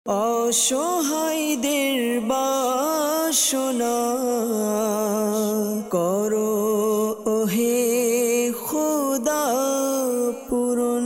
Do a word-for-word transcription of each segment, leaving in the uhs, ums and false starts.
অসহায়দের বাসনা করো ওহে খোদা পূরণ।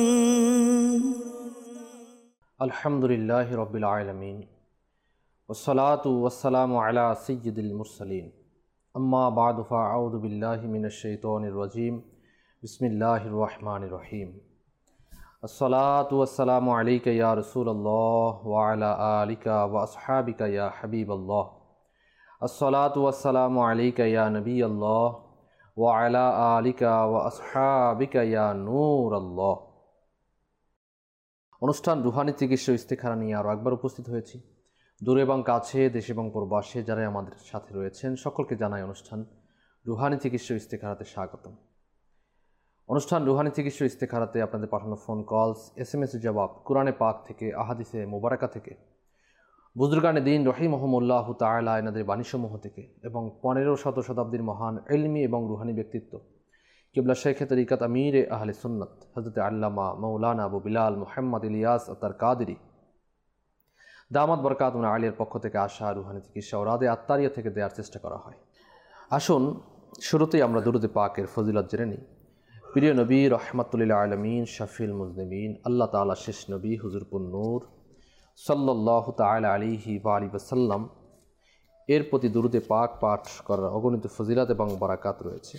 আলহামদুলিল্লাহি রাব্বিল আলামিন ওয়াসসালাতু ওয়াসসালামু আলা সাইয়্যিদিল মুরসালিন আম্মা বা'দু ফাআউযু বিল্লাহি মিনাশ শাইতানির রাজীম বিসমিল্লাহির রহমানির রহিম। আসসালাতু ওয়াসসালামু আলাইকা ইয়া রাসূলুল্লাহ ওয়া আলা আলিকা ওয়া আসহাবিকা ইয়া হাবিবাল্লাহ। আসসালাতু ওয়াসসালামু আলাইকা ইয়া নবিয়াল্লাহ ওয়া আলা আলিকা ওয়া আসহাবিকা ইয়া নূরাল্লাহ। অনুষ্ঠান রুহানি চিকিৎসা ইস্তেখারা নিয়ে আরও একবার উপস্থিত হয়েছি। দূরে এবং কাছে, দেশ এবং প্রবাসে যারা আমাদের সাথে রয়েছেন সকলকে জানাই অনুষ্ঠান রুহানি চিকিৎসা ইস্তেখারাতে স্বাগতম। অনুষ্ঠান রুহানি চিকিৎসা ইস্তেখারাতে আপনাদের পাঠানো phone calls, S M S জবাব কুরআনে পাক থেকে, আহাদিসে মুবারাকা থেকে, বুজুর্গানে দিন রহিমহুমুল্লাহ তাআলা এনাদের বাণীসমূহ থেকে এবং পনেরো শত শতাব্দীর মহান ইলমি এবং রুহানি ব্যক্তিত্ব কিবলা শেখে তরিকাত আমির আহলে সুন্নত হযরত আল্লামা মৌলানা আবু বিলাল মুহাম্মদ ইলিয়াস আতার কাদরি দামাত বরকাতুন আলিয়ার পক্ষ থেকে আসা রুহানি চিকিৎসা ও রাদে আত্মারিয়া থেকে দেওয়ার চেষ্টা করা হয়। আসুন শুরুতেই আমরা দুরুদে পাকের ফজিলত জেনে নিই। প্রিয় নবী রহমাতুল্লিল আলমিন শফিল মুজনিমিন আল্লাহ তাআলা শেষ নবী হুজুরপুর নূর সাল্লাল্লাহু তাআলা আলাইহি ওয়া আলিহি ওয়াসাল্লাম এর প্রতি দুরুদে পাক পাঠ করার অগণিত ফজিলত এবং বারাকাত রয়েছে।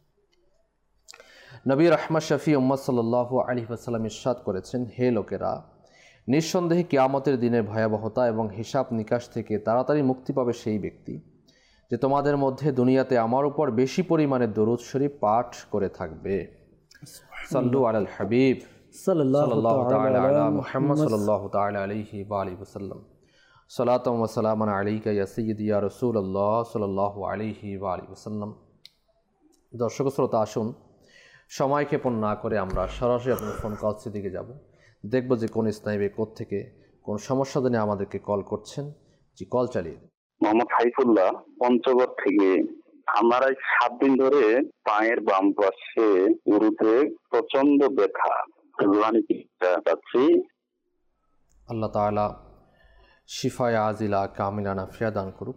নবী রহমত শফি উম্মত সাল্লাল্লাহু আলাইহি ওয়াসাল্লাম ইরশাদ করেছেন, হে লোকেরা, নিঃসন্দেহে কিয়ামতের দিনের ভয়াবহতা এবং হিসাব নিকাশ থেকে তাড়াতাড়ি মুক্তি পাবে সেই ব্যক্তি যে তোমাদের মধ্যে দুনিয়াতে আমার উপর বেশি পরিমাণে দরুদ শরীফ পাঠ করে থাকবে। সাল্লু আলাল হাবিব সাল্লাল্লাহু তাআলা আলা মুহাম্মদ সাল্লাল্লাহু তাআলা আলাইহি ওয়া আলিহি ওয়াসাল্লাম। সালাতাম ওয়া সালামান আলাইকা ইয়া সাইয়্যিদি ইয়া রাসূলুল্লাহ সাল্লাল্লাহু আলাইহি ওয়া আলিহি ওয়াসাল্লাম। দর্শক শ্রোতা, আসুন সময় ক্ষেপণ না করে আমরা সরাসরি আপনার ফোন কলসের দিকে যাব। দেখব যে কোন স্নাইবে কোত্থেকে কোন সমস্যা নিয়ে আমাদেরকে কল করছেন। জি, কল চালিয়ে দিন। মোহাম্মদ সাইফুল্লাহ, পঞ্চগড় থেকে। আমার আজ সাত দিন ধরে পায়ের বাম পাশে উরুতে প্রচন্ড ব্যথা, রুহানি চিকিৎসা চাচ্ছি। আল্লাহ তাআলা শিফায়ে আজিলা কামিলা নাফিয়া দান করুক।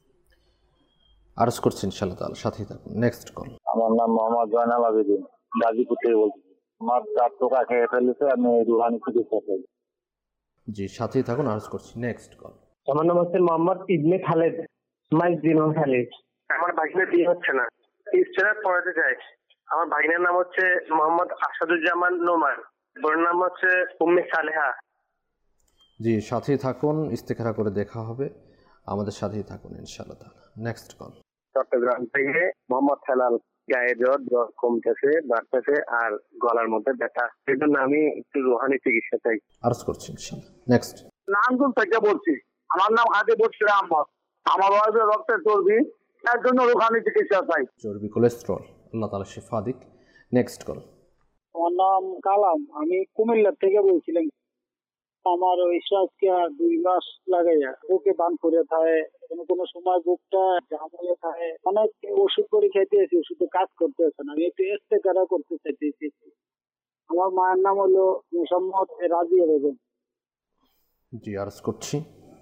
আরজ করছি ইনশাআল্লাহ তাআলা, সাথেই থাকুন। Next call. আমার নাম মোহাম্মদ জয়নাল আবেদিন, গাজীপুর থেকে বলছি। আমার দাঁত পোকা খেয়ে ফেলেছে, আমি রুহানি চিকিৎসা চাই। জি, সাথেই থাকুন, আরজ করছি। Next call. আমার নাম হচ্ছে মোহাম্মদ ইবনে খালেদ, মাইজ দিনন খালিদ। আমার ভাগিনের বিয়ে হচ্ছে না, ইস্তেহার পড়াতে চাই। আমার ভাগিনের নাম হচ্ছে মোহাম্মদ আসাদুজ্জামান নোমান, বোনের নাম হচ্ছে উম্মে সালেহা। জি, সাথেই থাকুন, ইস্তেখারা করে দেখা হবে। আমাদের সাথেই থাকুন ইনশাআল্লাহ তাআলা। Next call. চট্টগ্রাম থেকে মোহাম্মদ হেলাল, গায়ে জ্বর, জ্বর কমতেছে, বাড়তেছে আর গলার মধ্যে ব্যথা, সেই জন্য আমি একটু রুহানি চিকিৎসা চাই। আরজ করছি ইনশাআল্লাহ। নেক্সট। নামগুল থেকে বলছি। আমার নাম হাজি বশির আহমদ। আমার বয়সে রক্তের চর্বি, তার জন্য রুহানি চিকিৎসা চাই। চর্বি, কোলেস্টেরল, আল্লাহ তাআলা শিফা দিক। Next call. আমার নাম কালাম, আমি কুমিল্লা থেকে বলছিলাম। আমার ওই শ্বাসকে দুই মাস লাগাইয়া বুকে বান করে থাকে, কোনো কোনো সময় বুকটা জাম হয়ে থাকে, অনেক ওষুধ করে খেতেছি, ওষুধে কাজ করতেছে না। আমি একটু ইস্তেখারা করতে চাইতেছি। আমার মায়ের নাম হলো মোসাম্মদ রাজিয়া বেগম। জি, আরজ করছি।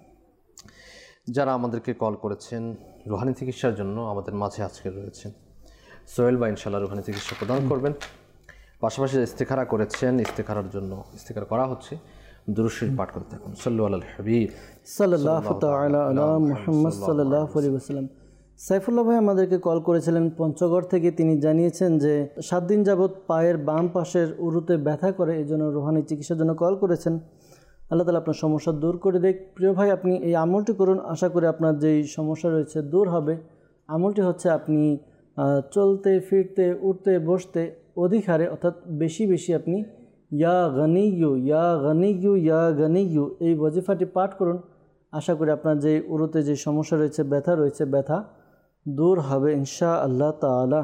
যারা আমাদেরকে কল করেছেন রুহানি চিকিৎসার জন্য আমাদের মাঝে আজকে রয়েছেন সোহেল ভাই, ইনশাআল্লাহ রুহানি চিকিৎসা প্রদান করবেন। পাশাপাশি ইস্তেখারা করেছেন, ইস্তেখারার জন্য ইস্তেখারা করা হচ্ছে, দুরূদ শরীফ পাঠ করতে থাকুন। সাল্লু আলাল হাবিব সাল্লাল্লাহু তাআলা আলা মুহাম্মদ সাল্লাল্লাহু আলাইহি ওয়াসাল্লাম। সাইফুল্লাহ ভাই আমাদেরকে কল করেছিলেন পঞ্চগড় থেকে। তিনি জানিয়েছেন যে সাত দিন যাবৎ পায়ের বাম পাশের উরুতে ব্যথা করে, এই জন্য রুহানি চিকিৎসার জন্য কল করেছেন। আল্লাহ তাআলা আপনার সমস্যা দূর করে দেখ। প্রিয় ভাই, আপনি এই আমলটি করুন, আশা করি আপনার যেই সমস্যা রয়েছে দূর হবে। আমলটি হচ্ছে আপনি চলতে ফিরতে উঠতে বসতে অধিক হারে অর্থাৎ বেশি বেশি আপনি ইয়া গনিয়ু ইয়া গনিয়ু ইয়া গনিয়ু এই ওয়াজিফাটি পাঠ করুন। আশা করি আপনার যে উরুতে যে সমস্যা রয়েছে, ব্যথা রয়েছে, ব্যথা দূর হবে ইনশাআল্লাহ তাআলা।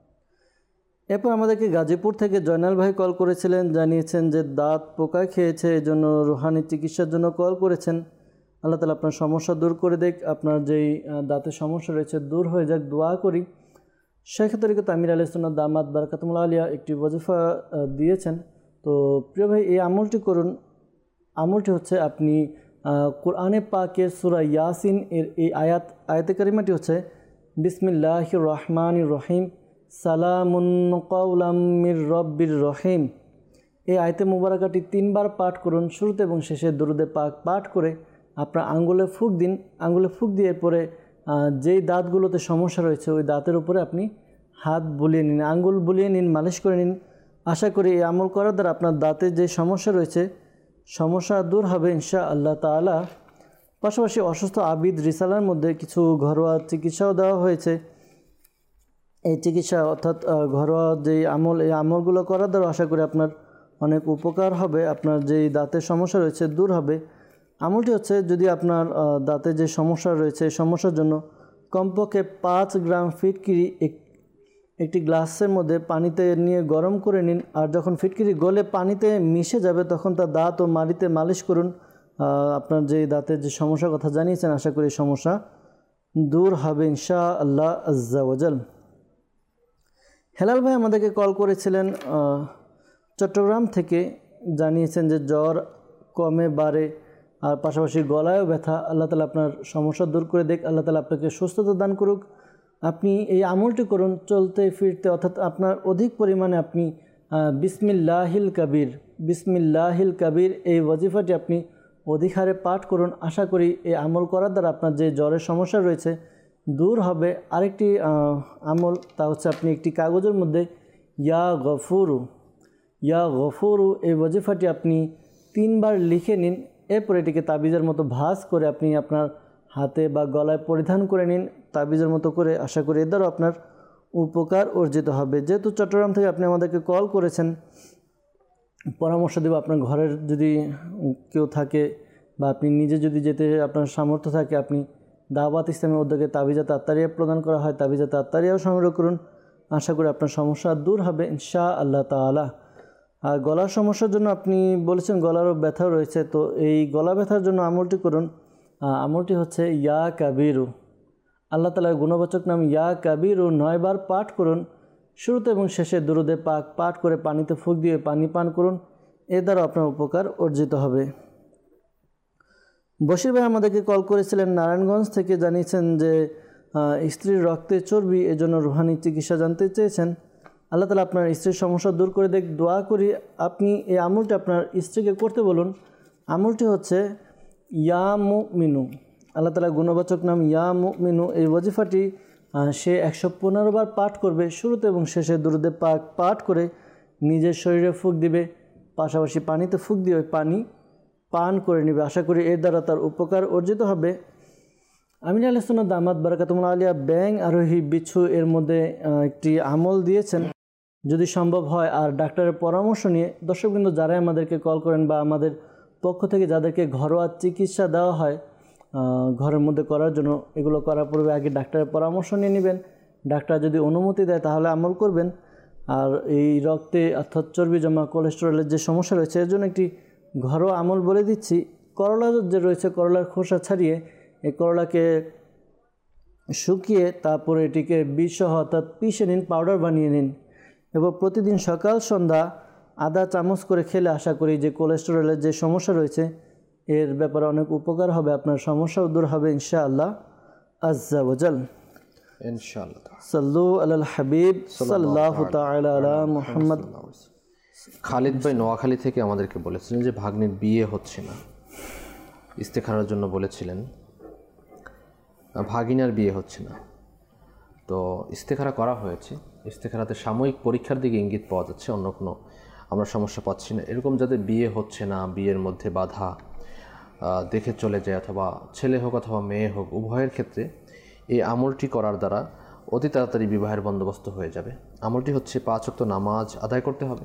এরপর আমাদেরকে গাজীপুর থেকে জয়নাল ভাই কল করেছিলেন, জানিয়েছেন যে দাঁত পোকা খেয়েছে, এই জন্য রুহানি চিকিৎসার জন্য কল করেছেন। আল্লাহ তাআলা আপনার সমস্যা দূর করে দেখ, আপনার যেই দাঁতের সমস্যা রয়েছে দূর হয়ে যাক, দোয়া করি। শেখ তরিকত আমির আলাইহিস সুন্নাত দামাত বারাকাতুল আলিয়া একটি ওয়াজিফা দিয়েছেন। তো প্রিয় ভাই, এই আমলটি করুন। আমলটি হচ্ছে আপনি কোরআনে পাকের সূরা ইয়াসিন এর এই আয়াত আয়াতে কারিমাটি হচ্ছে বিসমিল্লাহির রহমানির রহিম সালামুন কাওলাম মির রব্বির রহিম। এই আয়াতে মুবারাকাটি তিনবার পাঠ করুন। শুরুতে এবং শেষে দরুদে পাক পাঠ করে আপনার আঙ্গুলে ফুঁক দিন। আঙ্গুলে ফুঁক দিয়ে পরে যেই দাঁতগুলোতে সমস্যা রয়েছে ওই দাঁতের উপরে আপনি হাত বুলিয়ে নিন, আঙ্গুল বুলিয়ে নিন, মালিশ করে নিন। আশা করি এই আমল করার দ্বারা আপনার দাঁতে যে সমস্যা রয়েছে সমস্যা দূর হবে ইনশাআল্লাহ তাআলা। পাশাপাশি অসুস্থ আবিদ রিসালার মধ্যে কিছু ঘরোয়া চিকিৎসাও দেওয়া হয়েছে। এই চিকিৎসা অর্থাৎ ঘরোয়া যেই আমল, এই আমলগুলো করার দ্বারা আশা করি আপনার অনেক উপকার হবে, আপনার যেই দাঁতের সমস্যা রয়েছে দূর হবে। আমলটি হচ্ছে, যদি আপনার দাঁতে যে সমস্যা রয়েছে এই সমস্যার জন্য কমপক্ষে পাঁচ গ্রাম ফিটকিরি একটি গ্লাসের মধ্যে পানিতে নিয়ে গরম করে নিন। আর যখন ফিটকিরি গলে পানিতে মিশে যাবে তখন তার দাঁত ও মাড়িতে মালিশ করুন। আপনার যে দাঁতের যে সমস্যার কথা জানিয়েছেন আশা করি সমস্যা দূর হবে ইনশাআল্লাহ আজ্জা ওয়াজাল। হেলাল ভাই আমাদেরকে কল করেছিলেন চট্টগ্রাম থেকে, জানিয়েছেন যে জ্বর কমে বাড়ে আর পাশাপাশি গলায়ও ব্যথা। আল্লাহ তাআলা আপনার সমস্যা দূর করে দেখ, আল্লাহ তাআলা আপনাকে সুস্থতা দান করুক। আপনি এই আমলটি করুন চলতে ফিরতে, অর্থাৎ আপনার অধিক পরিমাণে আপনি বিসমিল্লাহিল কাবীর বিসমিল্লাহিল কাবীর এই ওয়াজিফাটি আপনি অধিক হারে পাঠ করুন। আশা করি এই আমল করার দ্বারা আপনার যে জ্বরের সমস্যা রয়েছে দূর হবে। আরেকটি আমল, তা হচ্ছে আপনি একটি কাগজের মধ্যে ইয়া গফুরু ইয়া গফুরু এই ওয়াজিফাটি আপনি তিনবার লিখে নিন। এরপর এটিকে তাবিজের মতো ভাঁজ করে আপনি আপনার হাতে বা গলায় পরিধান করে নিন তাবিজের মতো করে। আশা করি এর দ্বারা আপনার উপকার অর্জিত হবে। যেহেতু চট্টগ্রাম থেকে আপনি আমাদেরকে কল করেছেন, পরামর্শ দেব, আপনার ঘরের যদি কেউ থাকে বা আপনি নিজে যদি যেতে আপনার সামর্থ্য থাকে, আপনি দাওয়াত ইসলামের উদ্যোগে তাবিজা তাত্তারিয়া প্রদান করা হয়, তাবিজা তাত্তারিয়াও সংগ্রহ করুন। আশা করি আপনার সমস্যা দূর হবে ইনশাআল্লাহ তাআলা। আর গলার সমস্যার জন্য আপনি বলেছেন গলারও ব্যথা রয়েছে, তো এই গলা ব্যথার জন্য আমলটি করুন। আমলটি হচ্ছে ইয়া কাবিরু, আল্লাহ তাআলার গুণবাচক নাম ইয়া কাবিরু নয়বার পাঠ করুন। শুরুতে এবং শেষে দুরুদে পাক পাঠ করে পানিতে ফুঁক দিয়ে পানি পান করুন। এর দ্বারা আপনার উপকার অর্জিত হবে। বশির ভাই আমাদেরকে কল করেছিলেন নারায়ণগঞ্জ থেকে, জানিয়েছেন যে স্ত্রীর রক্তে চর্বি, এজন্য রুহানি চিকিৎসা জানতে চেয়েছেন। আল্লাহ তাআলা আপনার স্ত্রীর সমস্যা দূর করে দেখ, দোয়া করি। আপনি এই আমলটি আপনার স্ত্রীকে করতে বলুন। আমলটি হচ্ছে ইয়া মুমিনু, আল্লাহ তাআলার গুণবাচক নাম ইয়া মুমিনু। এই ওয়াজিফাটি সে একশো পনেরো বার পাঠ করবে। শুরুতে এবং শেষে দুরুদে পাক পাঠ করে নিজের শরীরে ফুঁক দিবে, পাশাপাশি পানিতে ফুঁক দিয়ে ওই পানি পান করে নেবে। আশা করি এর দ্বারা তার উপকার অর্জিত হবে। আমিন আহলে সুন্নাত দামাত বারাকাতুহুল আলিয়া ব্যাং আরোহী বিচ্ছু এর মধ্যে একটি আমল দিয়েছেন, যদি সম্ভব হয় আর ডাক্তারের পরামর্শ নিয়ে। দর্শকবৃন্দ যারাই আমাদেরকে কল করেন বা আমাদের পক্ষ থেকে যাদেরকে ঘরোয়া চিকিৎসা দেওয়া হয় ঘরের মধ্যে করার জন্য, এগুলো করার পূর্বে আগে ডাক্তারের পরামর্শ নিয়ে নেবেন। ডাক্তার যদি অনুমতি দেয় তাহলে আমল করবেন। আর এই রক্তে অর্থাৎ চর্বি জমা, কোলেস্টেরলের যে সমস্যা রয়েছে এর জন্য একটি ঘরোয়া আমল বলে দিচ্ছি। করলা যে রয়েছে, করলার খোসা ছাড়িয়ে এই করলাকে শুকিয়ে তারপরে এটিকে বীজসহ অর্থাৎ পিষে নিন, পাউডার বানিয়ে নিন এবং প্রতিদিন সকাল সন্ধ্যা আধা চামচ করে খেলে আশা করি যে কোলেস্টেরলের যে সমস্যা রয়েছে এর ব্যাপারে অনেক উপকার হবে, আপনার সমস্যাও দূর হবে ইনশাআল্লাহ আজ্জা ওয়াজাল। ইনশাআল্লাহ। সাল্লু আলাল হাবিব সাল্লাল্লাহু তাআলা আলা মুহাম্মদ। খালিদ ভাই নোয়াখালী থেকে আমাদেরকে বলেছিলেন যে ভাগ্নির বিয়ে হচ্ছে না, ইস্তেখারার জন্য বলেছিলেন, ভাগিনার বিয়ে হচ্ছে না। তো ইস্তেখারা করা হয়েছে, ইস্তেখারাতে সাময়িক পরীক্ষার দিকে ইঙ্গিত পাওয়া যাচ্ছে, অন্য কোনো আমরা সমস্যা পাচ্ছি না। এরকম যাদের বিয়ে হচ্ছে না, বিয়ের মধ্যে বাধা দেখে চলে যায়, অথবা ছেলে হোক অথবা মেয়ে হোক, উভয়ের ক্ষেত্রে এই আমলটি করার দ্বারা অতি তাড়াতাড়ি বিবাহের বন্দোবস্ত হয়ে যাবে। আমলটি হচ্ছে পাঁচ ওয়াক্ত নামাজ আদায় করতে হবে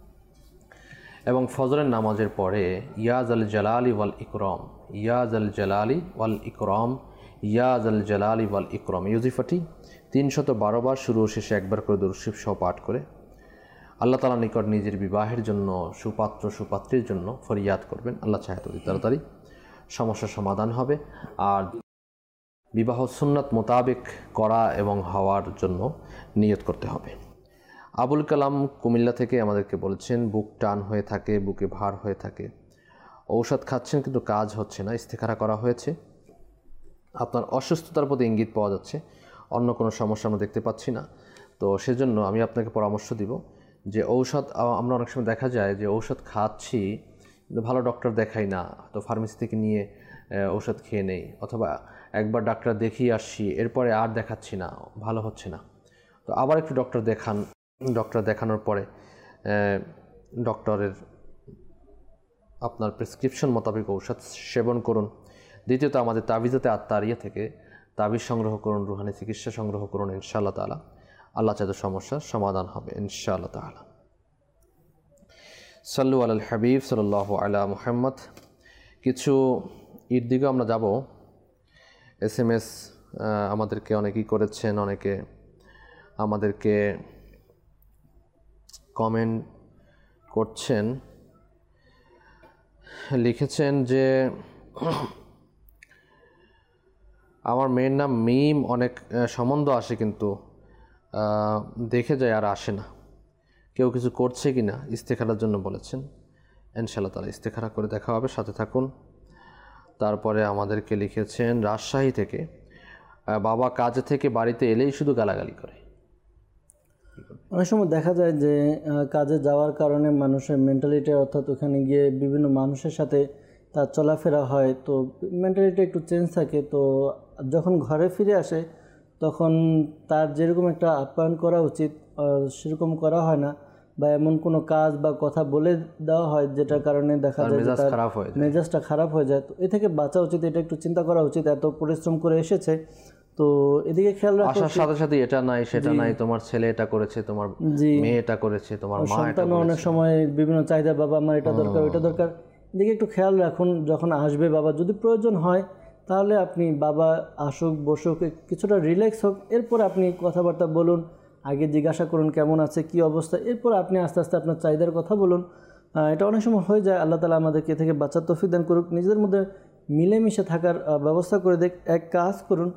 এবং ফজরের নামাজের পরে ইয়াজ আল জালালি ওয়াল ইকরম, ইয়াজ আল জালালি ওয়াল ইকরম, ইয়াজ আল জালালি ওয়াল ইকরম ইউজিফাটি তিনশত বারো বার শুরু শেষে একবার করে দরুদ শরীফ সহ পাঠ করে আল্লাহ তাআলার নিকট নিজের বিবাহের জন্য সুপাত্র সুপাত্রীর জন্য ফরিয়াদ করবেন। আল্লাহ চাহে অতি তাড়াতাড়ি সমস্যার সমাধান হবে। আর বিবাহ সুন্নাত মোতাবেক করা এবং হওয়ার জন্য নিয়ত করতে হবে। আবুল কালাম কুমিল্লা থেকে আমাদেরকে বলছেন বুক টান হয়ে থাকে, বুকে ভার হয়ে থাকে, ঔষধ খাচ্ছেন কিন্তু কাজ হচ্ছে না, ইস্তেখারা করা হয়েছে, আপনার অসুস্থতার প্রতি ইঙ্গিত পাওয়া যাচ্ছে, অন্য কোনো সমস্যা আমরা দেখতে পাচ্ছি না। তো সেজন্য আমি আপনাকে পরামর্শ দিব যে ঔষধ, আমরা অনেক সময় দেখা যায় যে ঔষধ খাচ্ছি কিন্তু ভালো ডক্টর দেখাই না, তো ফার্মেসি থেকে নিয়ে ঔষধ খেয়ে নেই, অথবা একবার ডাক্তার দেখিয়ে আসছি এরপরে আর দেখাচ্ছি না, ভালো হচ্ছে না, তো আবার একটু ডক্টর দেখান, ডক্টর দেখানোর পরে ডক্টরের আপনার প্রেসক্রিপশন মোতাবেক ঔষধ সেবন করুন। দ্বিতীয়ত আমাদের তাবিজাতে আত্মারিয়া থেকে তাবিজ সংগ্রহ করুন, রুহানি চিকিৎসা সংগ্রহ করুন, ইনশাআল্লাহ তাআলা আল্লাহ চাইতে সমস্যার সমাধান হবে ইনশাআল্লাহ তাআলা। সাল্লু আলাল হাবিব সাল্লাল্লাহু আলা মুহাম্মদ। কিছু ঈদ দিকে আমরা যাব। এস এম এস আমাদেরকে অনেকেই করেছেন, অনেকে আমাদেরকে কমেন্ট করছেন, লিখেছেন যে আমার মেয়ের নাম মিম, অনেক সম্বন্ধ আসে কিন্তু দেখে যায় আর আসে না, কেউ কিছু করছে কি না, ইস্তেখারার জন্য বলেছেন। ইনশাআল্লাহ তাআলা ইস্তেখারা করে দেখা হবে, সাথে থাকুন। তারপরে আমাদেরকে লিখেছেন রাজশাহী থেকে, বাবা কাজে থেকে বাড়িতে এলেই শুধু গালাগালি করে। অনেক সময় দেখা যায় যে কাজে যাওয়ার কারণে মানুষের মেন্টালিটি, অর্থাৎ ওখানে গিয়ে বিভিন্ন মানুষের সাথে তার চলাফেরা হয়, তো মেন্টালিটি একটু চেঞ্জ থাকে। তো যখন ঘরে ফিরে আসে তখন তার যেরকম একটা আপ্যায়ন করা উচিত সেরকম করা হয় না, বা এমন কোনো কাজ বা কথা বলে দেওয়া হয় যেটার কারণে দেখা যায় তার মেজাজটা খারাপ হয়ে যায়। তো এ থেকে বাঁচা উচিত, এটা একটু চিন্তা করা উচিত। এত পরিশ্রম করে এসেছে, তো এদিকে খেয়াল রাখা। আসার সাথে সাথে এটা নাই সেটা নাই, তোমার ছেলে এটা করেছে, তোমার মেয়ে এটা করেছে, তোমার মা এটা করেছে, অনেক সময় বিভিন্ন চাহিদা, বাবা আমার এটা দরকার ওইটা দরকার, এদিকে একটু খেয়াল রাখুন। যখন আসবে বাবা, যদি প্রয়োজন হয় তাহলে আপনি বাবা আসুক, বসুক, কিছুটা রিল্যাক্স হোক, এরপর আপনি কথাবার্তা বলুন, আগে জিজ্ঞাসা করুন কেমন আছে, কি অবস্থা, এরপর আপনি আস্তে আস্তে আপনার চাহিদার কথা বলুন। এটা অনেক সময় হয়ে যায়। আল্লাহ তাআলা আমাদেরকে থেকে বাঁচার তৌফিক দান করুক। নিজেদের মধ্যে মিলেমিশে থাকার ব্যবস্থা করে দেখ। এক কাজ করুন,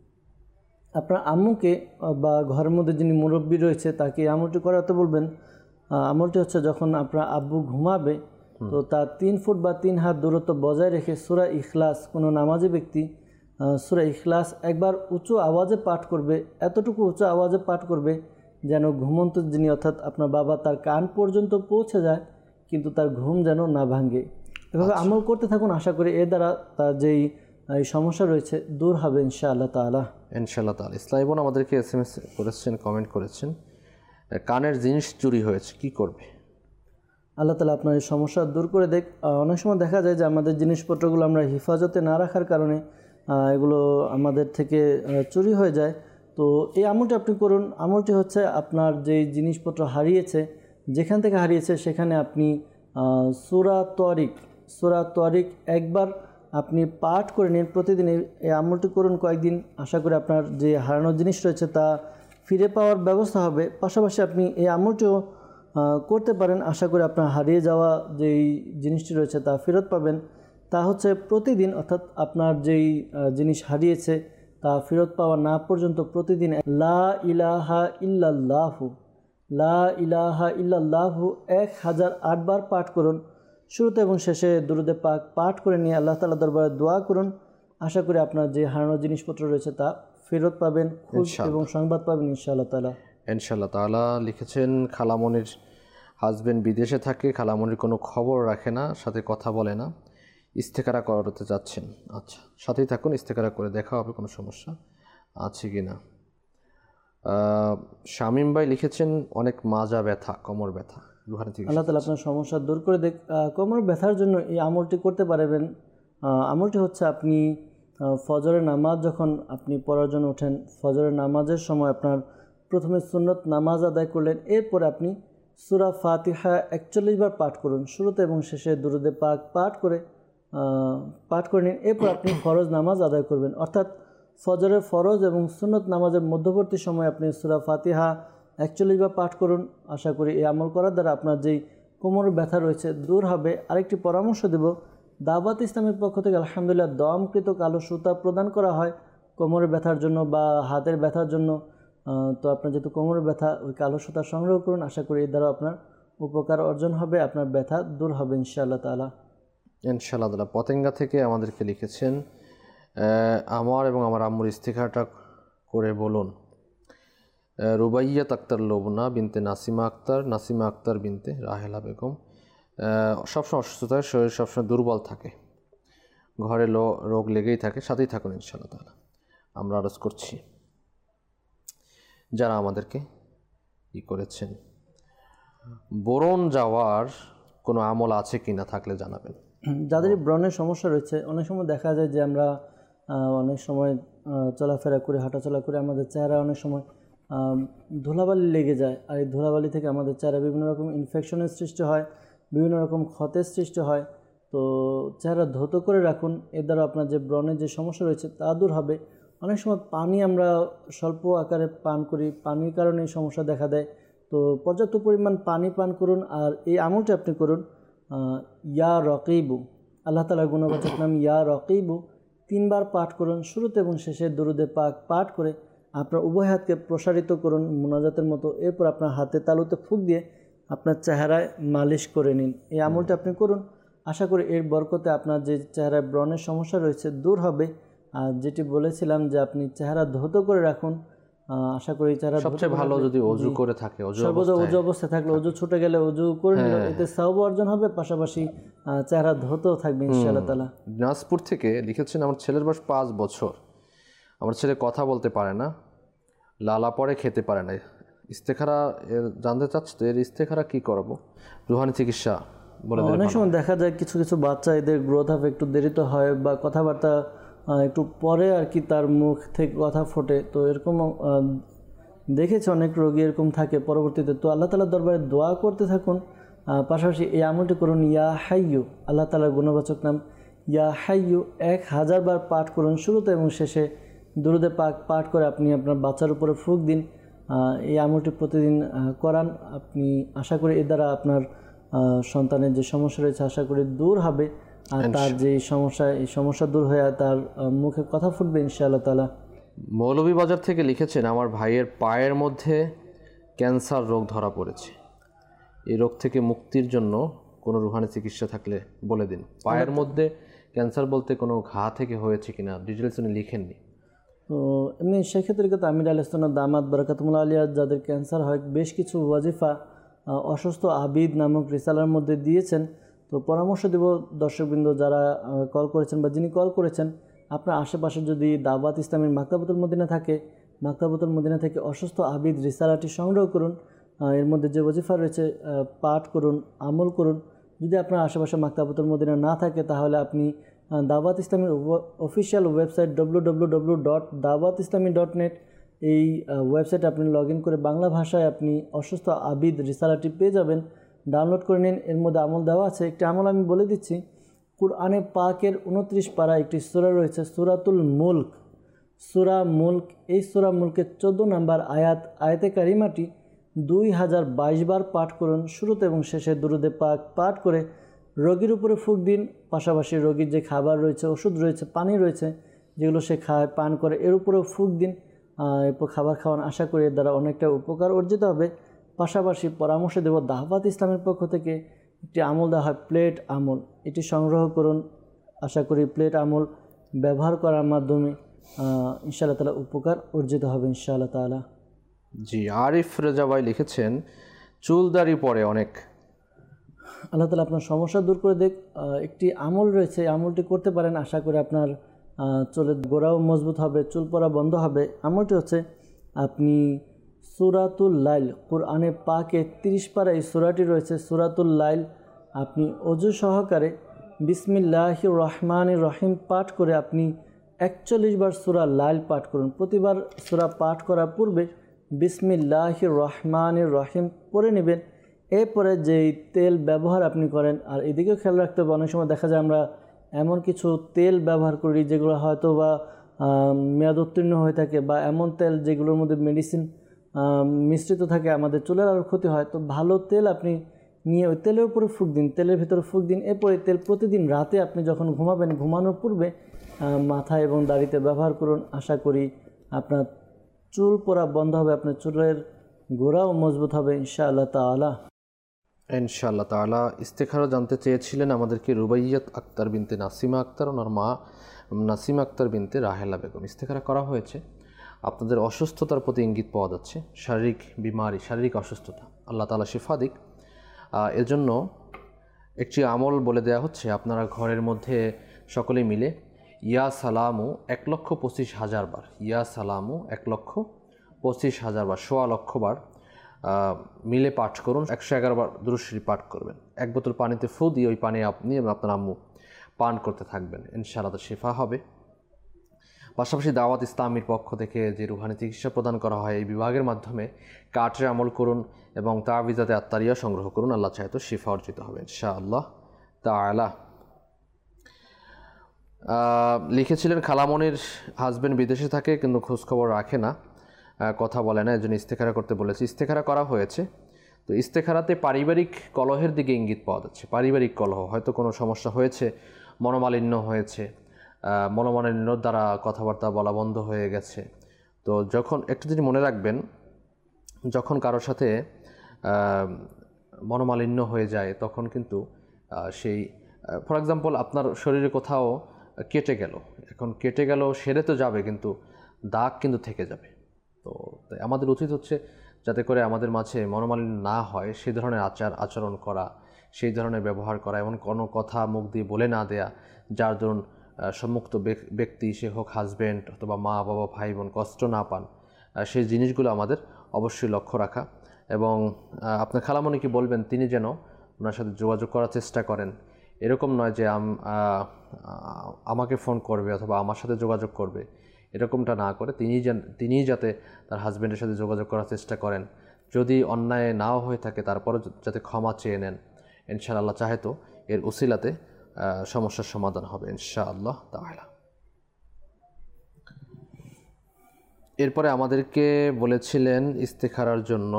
আপনার আম্মুকে বা ঘরের মধ্যে যিনি মুরব্বী রয়েছে তাকে আমলটি করাতে বলবেন। আমলটি হচ্ছে যখন আপনার আব্বু ঘুমাবে তো তার তিন ফুট বা তিন হাত দূরত্ব বজায় রেখে সূরা ইখলাস, কোনো নামাজি ব্যক্তি সূরা ইখলাস একবার উঁচু আওয়াজে পাঠ করবে, এতটুকু উঁচু আওয়াজে পাঠ করবে যেন ঘুমন্ত যিনি অর্থাৎ আপনার বাবা তার কান পর্যন্ত পৌঁছে যায়, কিন্তু তার ঘুম যেন না ভাঙে। এভাবে আমল করতে থাকুন, আশা করি এর দ্বারা তার যেই এই সমস্যা রয়েছে দূর হবে ইনশাআল্লাহ তাআলা। ইনশাআল্লাহ তাআলা। ইসলাম বোন আমাদেরকে এস এম এস করেছেন, কমেন্ট করেছেন, কানের জিনিস চুরি হয়েছে, কি করবে? আল্লাহ তাআলা আপনার এই সমস্যা দূর করে দেখ। অনেক সময় দেখা যায় যে আমাদের জিনিসপত্রগুলো আমরা হেফাজতে না রাখার কারণে এগুলো আমাদের থেকে চুরি হয়ে যায়। তো এই আমলটি আপনি করুন। আমলটি হচ্ছে আপনার যেই জিনিসপত্র হারিয়েছে, যেখান থেকে হারিয়েছে সেখানে আপনি সূরা তারিক সূরা তারিক একবার আপনি পাঠ করে নিন প্রতিদিন। এই আমলটি করুন কয়েকদিন, আশা করি আপনার যে হারানো জিনিস রয়েছে তা ফিরে পাওয়ার ব্যবস্থা হবে। পাশাপাশি আপনি এই আমলটিও করতে পারেন, আশা করি আপনার হারিয়ে যাওয়া যেই জিনিসটি রয়েছে তা ফেরত পাবেন। তা হচ্ছে প্রতিদিন, অর্থাৎ আপনার যেই জিনিস হারিয়েছে তা ফেরত পাওয়া না পর্যন্ত প্রতিদিন লা ইলাহা ইল্লাল্লাহু লা ইলাহা ইল্লাল্লাহু এক হাজার আটবার পাঠ করুন। শুরুতে এবং শেষে দুরূদে পাক পাঠ করে নিয়ে আল্লাহ তাআলা দরবারে দোয়া করুন। আশা করি আপনার যে হারানো জিনিসপত্র রয়েছে তা ফেরত পাবেন, খোঁজ এবং সংবাদ পাবেন ইনশাআল্লাহ তাআলা। ইনশাআল্লাহ তাআলা। লিখেছেন খালামনির হাজবেন্ড বিদেশে থাকে, খালামনির কোনো খবর রাখে না, সাথে কথা বলে না, ইস্তেখারা করাতে যাচ্ছেন। আচ্ছা, সাথেই থাকুন, ইস্তেখারা করে দেখা হবে কোনো সমস্যা আছে কি না। শামীম ভাই লিখেছেন অনেক মাজা ব্যথা, কোমর ব্যথা, রুহানি থেকে। আল্লাহ তাআলা আপনার সমস্যা দূর করে দেখ। কোমর ব্যথার জন্য এই আমলটি করতে পারবেন। আমলটি হচ্ছে আপনি ফজরের নামাজ যখন আপনি পড়ার জন্য ওঠেন, ফজরের নামাজের সময় আপনার প্রথমে সুন্নত নামাজ আদায় করলেন, এরপর আপনি সূরা ফাতিহা একচল্লিশ বার পাঠ করুন। শুরুতে এবং শেষে দুরূদে পাক পাঠ করে পাঠ করে নিন, এরপর আপনি ফরজ নামাজ আদায় করবেন। অর্থাৎ ফজরের ফরজ এবং সুন্নত নামাজের মধ্যবর্তী সময় আপনি সূরা ফাতিহা একচল্লিশ বার পাঠ করুন। আশা করি এই আমল করার দ্বারা আপনার যেই কোমরের ব্যথা রয়েছে দূর হবে। আরেকটি পরামর্শ দেব, দাওয়াত ইসলামের পক্ষ থেকে আলহামদুলিল্লাহ দমকৃত কালো সুতা প্রদান করা হয় কোমরের ব্যথার জন্য বা হাতের ব্যথার জন্য। তো আপনার যেহেতু কোমরের ব্যথা, ওই কালো সুতা সংগ্রহ করুন। আশা করি এর দ্বারা আপনার উপকার অর্জন হবে, আপনার ব্যথা দূর হবে ইনশাআল্লাহ তাআলা। ইনশাআল্লাহ তাআলা। পতেঙ্গা থেকে আমাদেরকে লিখেছেন, আহ, আমার এবং আমার আম্মুর ইস্তিখারাটা করে বলুন। আহ, রুবাইয়াত আক্তার লোবনা বিনতে নাসিমা আক্তার, নাসিমা আক্তার বিনতে রাহেলা বেগম। আহ, সবসময় অসুস্থ থাকে, শরীর সবসময় দুর্বল থাকে, ঘরে লো রোগ লেগেই থাকে, সাথেই থাকুন ইনশাআল্লাহ তাআলা। আমরা আরজ করছি যারা আমাদেরকে ই করেছেন। বোরন যাওয়ার কোনো আমল আছে কি না, থাকলে জানাবেন। যাদের ব্রণের সমস্যা রয়েছে, অনেক সময় দেখা যায় যে আমরা আহ, অনেক সময় আহ, চলাফেরা করে হাঁটাচলা করে আমাদের চেহারা অনেক সময় আহ, ধুলাবালি লেগে যায়, আর এই ধুলাবালি থেকে আমাদের চেহারা বিভিন্ন রকম ইনফেকশনের সৃষ্টি হয়, বিভিন্ন রকম ক্ষতের সৃষ্টি হয়। তো চেহারা ধৌত করে রাখুন, এর দ্বারা আপনার যে ব্রণের যে সমস্যা রয়েছে তা দূর হবে। অনেক সময় পানি আমরা স্বল্প আকারে পান করি, পানির কারণে এই সমস্যা দেখা দেয়। তো পর্যাপ্ত পরিমাণ পানি পান করুন, আর এই আমলটি আপনি করুন, ইয়া রকিবু, আল্লাহ তাআলার গুণবাচক নাম ইয়া রকিবু তিনবার পাঠ করুন, শুরুতে এবং শেষে দুরুদে পাক পাঠ করে আপনার উভয় হাতকে প্রসারিত করুন মুনাজাতের মতো। এরপর আপনার হাতে তালুতে ফুঁক দিয়ে আপনার চেহারায় মালিশ করে নিন। এই আমলটি আপনি করুন, আশা করি এর বরকতে আপনার যে চেহারায় ব্রণের সমস্যা রয়েছে দূর হবে। আর যেটি বলেছিলাম যে আপনি চেহারা ধৌত করে রাখুন, আশা করি চেহারা সবচেয়ে ভালো যদি ওযু করে থাকে, ওযু সর্বদা ওযু অবস্থায় থাকলে, ওযু ছুটে গেলে ওযু করে নিল, এতে সওয়াব অর্জন হবে, পাশাপাশি চেহারা ধৌত থাকবে ইনশাআল্লাহ তাআলা। দিনাজপুর থেকে লিখেছেন, আমার ছেলের বয়স পাঁচ বছর, আমার ছেলে কথা বলতে পারে না, লালা পরে খেতে পারে না। ইস্তেখারা এর জানতে চাচ্ছি তো, এর ইস্তেখারা কী করাবো, রুহানি চিকিৎসা বলে দিলে। অনেক সময় দেখা যায় কিছু কিছু বাচ্চা এদের গ্রোথ আপ একটু দেরিতে হয়, বা কথাবার্তা একটু পরে আর কি তার মুখ থেকে কথা ফোটে। তো এরকম দেখেছি অনেক রোগী এরকম থাকে পরবর্তীতে। তো আল্লাহ তাআলার দরবারে দোয়া করতে থাকুন, পাশাপাশি এই আমলটি করুন, ইয়া হাইয়ু, আল্লাহ তাআলার গুণবাচক নাম ইয়া হাইয়ু এক হাজার বার পাঠ করুন, শুরুতে এবং শেষে দুরুদে পাক পাঠ করে আপনি আপনার বাচ্চার উপরে ফুঁক দিন। এই আমলটি প্রতিদিন করান, আপনি আশা করি এর দ্বারা আপনার সন্তানের যে সমস্যা রয়েছে আশা করি দূর হবে, আর তার যে সমস্যা এই সমস্যা দূর হয়ে তার মুখে কথা ফুটবে ইনশাআল্লাহ তাআলা। মৌলভীবাজার থেকে লিখেছেন, আমার ভাইয়ের পায়ের মধ্যে ক্যান্সার রোগ ধরা পড়েছে, এই রোগ থেকে মুক্তির জন্য কোনো রুহানি চিকিৎসা থাকলে বলে দিন। পায়ের মধ্যে ক্যান্সার বলতে কোনো ঘা থেকে হয়েছে কিনা ডিটেলস উনি লিখেননি। তো এমনি সেক্ষেত্রে কিন্তু আমির আল ইসলাম দামাত বারাকাতুল্লাহ আলিয়া যাদের ক্যান্সার হয় বেশ কিছু ওয়াজিফা অসুস্থ আবিদ নামক রিসালার মধ্যে দিয়েছেন। তো পরামর্শ দেব দর্শকবৃন্দ যারা কল করেছেন বা যিনি কল করেছেন, আপনার আশেপাশে যদি দাওয়াত ইসলামের মাকতাবতুল মদিনা থাকে, মাকতাবতুল মদিনা থেকে অসুস্থ আবিদ রিসালাটি সংগ্রহ করুন, এর মধ্যে যে ওয়াজিফা রয়েছে পাঠ করুন, আমল করুন। যদি আপনার আশেপাশে মাকতাবতুল মদিনা না থাকে তাহলে আপনি দাওয়াত ইসলামের official website W W W dot Dawat Islami dot net এই ওয়েবসাইটে আপনি লগ ইন করে বাংলা ভাষায় আপনি অসুস্থ আবিদ রিসালাটি পেয়ে যাবেন, ডাউনলোড করে নিন। এর মধ্যে আমল দেওয়া আছে, একটি আমল আমি বলে দিচ্ছি। কুরআনে পাকের উনত্রিশ পারা একটি সূরা রয়েছে, সূরাতুল মুলক, সূরা মুলক। এই সূরা মুলকের চোদ্দো নম্বর আয়াত, আয়াতে কারিমাটি দুই হাজার বাইশ বার পাঠ করুন, শুরুতে এবং শেষে দুরুদে পাক পাঠ করে রোগীর উপরে ফুঁক দিন। পাশাপাশি রোগীর যে খাবার রয়েছে, ওষুধ রয়েছে, পানি রয়েছে, যেগুলো সে খায় পান করে, এর উপরেও ফুঁক দিন। এরপর খাবার খাওয়ান, আশা করি এর দ্বারা অনেকটা উপকার অর্জিত হবে। পাশাপাশি পরামর্শ দেব দাওয়াত ইসলামের পক্ষ থেকে একটি আমল দেওয়া হয় প্লেট আমল, এটি সংগ্রহ করুন। আশা করি প্লেট আমল ব্যবহার করার মাধ্যমে ইনশাআল্লাহ তাআলা উপকার অর্জিত হবে ইনশাআল্লাহ তাআলা। জি, আরিফ রেজা ভাই লিখেছেন, চুলদারি পরে অনেক, আল্লাহ তাআলা আপনার সমস্যা দূর করে দেখ। একটি আমল রয়েছে, আমলটি করতে পারেন, আশা করি আপনার চুলের গোড়াও মজবুত হবে, চুল পড়া বন্ধ হবে। আমলটি হচ্ছে আপনি সূরাতুল লাইল, কুরআনে পাকে তিরিশ পারা এই সূরাটি রয়েছে, সূরাতুল লাইল, আপনি অজু সহকারে বিসমিল্লাহির রহমানির রহিম পাঠ করে আপনি একচল্লিশ বার সূরা লাইল পাঠ করুন। প্রতিবার সূরা পাঠ করার পূর্বে বিসমিল্লাহির রহমানির রহিম পড়ে নেবেন। এরপরে যেই তেল ব্যবহার আপনি করেন, আর এদিকেও খেয়াল রাখতে হবে, অনেক সময় দেখা যায় আমরা এমন কিছু তেল ব্যবহার করি যেগুলো হয়তো বা মেয়াদ উত্তীর্ণ হয়ে থাকে, বা এমন তেল যেগুলোর মধ্যে মেডিসিন মিশ্রিত থাকে, আমাদের চুলের আরও ক্ষতি হয়। তো ভালো তেল আপনি নিয়ে ওই তেলের উপরে ফুঁক দিন, তেলের ভিতরে ফুঁক দিন। এরপরে তেল প্রতিদিন রাতে আপনি যখন ঘুমাবেন, ঘুমানোর পূর্বে মাথায় এবং দাড়িতে ব্যবহার করুন। আশা করি আপনার চুল পড়া বন্ধ হবে, আপনার চুলের গোড়াও মজবুত হবে ইনশাআল্লাহ তাআলা। ইনশাআল্লাহ তাআলা। ইস্তেখারা জানতে চেয়েছিলেন আমাদেরকে রুবাইয়াত আক্তার বিনতে নাসিমা আক্তার, ওনার মা নাসিমা আক্তার বিনতে রাহেলা বেগম। ইস্তেখারা করা হয়েছে, আপনাদের অসুস্থতার প্রতি ইঙ্গিত পাওয়া যাচ্ছে, শারীরিক বিমারি, শারীরিক অসুস্থতা, আল্লাহ তাআলা শিফা দিক। এর জন্য একটি আমল বলে দেয়া হচ্ছে, আপনারা ঘরের মধ্যে সকলে মিলে ইয়া সালামু এক লক্ষ পঁচিশ হাজার বার, ইয়া সালামু এক লক্ষ পঁচিশ হাজার বার, সোয়া লক্ষ বার মিলে পাঠ করুন। একশো এগারো বার দুরূদ শরীফ পাঠ করবেন। এক বোতল পানিতে ফু দিয়ে ওই পানি আপনি এবং আপনার আম্মু পান করতে থাকবেন, ইনশাআল্লাহ তো শিফা হবে। পাশাপাশি দাওয়াত ইসলামীর পক্ষ থেকে যে রুহানি চিকিৎসা প্রদান করা হয় এই বিভাগের মাধ্যমে কাঠের আমল করুন এবং তাবিজাতে আত্মারিয়া সংগ্রহ করুন, আল্লাহ চাহে তো শিফা অর্জিত হবে ইনশাআল্লাহ তাআলা। লিখেছিলেন খালামনির হাজব্যান্ড বিদেশে থাকে কিন্তু খোঁজখবর রাখে না, কথা বলে না, এজন্য ইস্তেখারা করতে বলেছে। ইস্তেখারা করা হয়েছে, তো ইস্তেখারাতে পারিবারিক কলহের দিকে ইঙ্গিত পাওয়া যাচ্ছে। পারিবারিক কলহ, হয়তো কোনো সমস্যা হয়েছে, মনোমালিন্য হয়েছে, মনোমালিন্যর দ্বারা কথাবার্তা বলা বন্ধ হয়ে গেছে। তো যখন একটু যদি মনে রাখবেন, যখন কারোর সাথে মনোমালিন্য হয়ে যায় তখন কিন্তু সেই ফর এক্সাম্পল আপনার শরীরে কোথাও কেটে গেল, এখন কেটে গেল সেরে তো যাবে কিন্তু দাগ কিন্তু থেকে যাবে। তো তাই আমাদের উচিত হচ্ছে যাতে করে আমাদের মাঝে মনোমালিন্য না হয় সেই ধরনের আচার আচরণ করা, সেই ধরনের ব্যবহার করা, এমন কোনো কথা মুখ দিয়ে বলে না দেয়া যার ধরুন সম্মুক্ত ব্যক্তি, সে হোক হাজব্যান্ড অথবা মা বাবা ভাই বোন কষ্ট না পান, সেই জিনিসগুলো আমাদের অবশ্যই লক্ষ্য রাখা। এবং আপনার খালামণিকে বলবেন তিনি যেন ওনার সাথে যোগাযোগ করার চেষ্টা করেন। এরকম নয় যে আমাকে ফোন করবে অথবা আমার সাথে যোগাযোগ করবে, এরকমটা না করে তিনি যেন তিনিই যাতে তার হাজব্যান্ডের সাথে যোগাযোগ করার চেষ্টা করেন। যদি অন্যায় নাও হয়ে থাকে তারপরে যাতে ক্ষমা চেয়ে নেন, ইনশাআল্লাহ চাহে তো এর উসিলাতে সমস্যার সমাধান হবে ইনশাআল্লাহ তাআলা। এরপরে আমাদেরকে বলেছিলেন ইস্তেখারার জন্য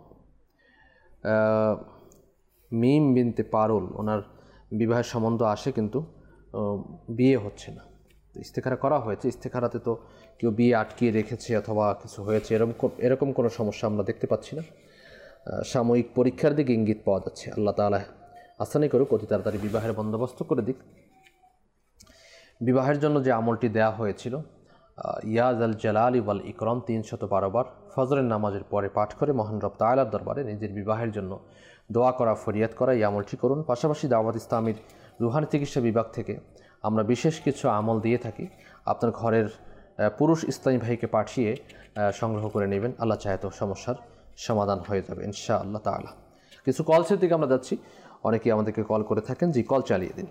মিম বিনতে পারুল, ওনার বিবাহের সম্বন্ধ আসে কিন্তু বিয়ে হচ্ছে না। ইস্তেখারা করা হয়েছে, ইস্তেখারাতে তো কেউ বিয়ে আটকিয়ে রেখেছে অথবা কিছু হয়েছে এরকম এরকম কোনো সমস্যা আমরা দেখতে পাচ্ছি না। সাময়িক পরীক্ষার দিকে ইঙ্গিত পাওয়া যাচ্ছে। আল্লাহ তাআলা আসানি করুক, অতি তাড়াতাড়ি বিবাহের বন্দোবস্ত করে দিক। বিবাহের জন্য যে আমলটি দেয়া হয়েছিল ইয়াজ আল জালালি ওয়াল ইকরাম তিনশত বারো বার ফজরের নামাজের পরে পাঠ করে মহান রব তাআলার দরবারে নিজের বিবাহের জন্য দোয়া করা, ফরিয়াদ করা, এই আমলটি করুন। পাশাপাশি দাওয়াত ইসলামীর রুহানি চিকিৎসা বিভাগ থেকে আমরা বিশেষ কিছু আমল দিয়ে থাকি, আপনার ঘরের পুরুষ ইসলামী ভাইকে পাঠিয়ে সংগ্রহ করে নেবেন, আল্লাহ চাহে তো সমস্যার সমাধান হয়ে যাবে ইনশাআল্লাহ তাআলা। কিছু কলসের দিকে আমরা যাচ্ছি, অনেকেই আমাদেরকে কল করে থাকেন, জি কল চালিয়ে দিন।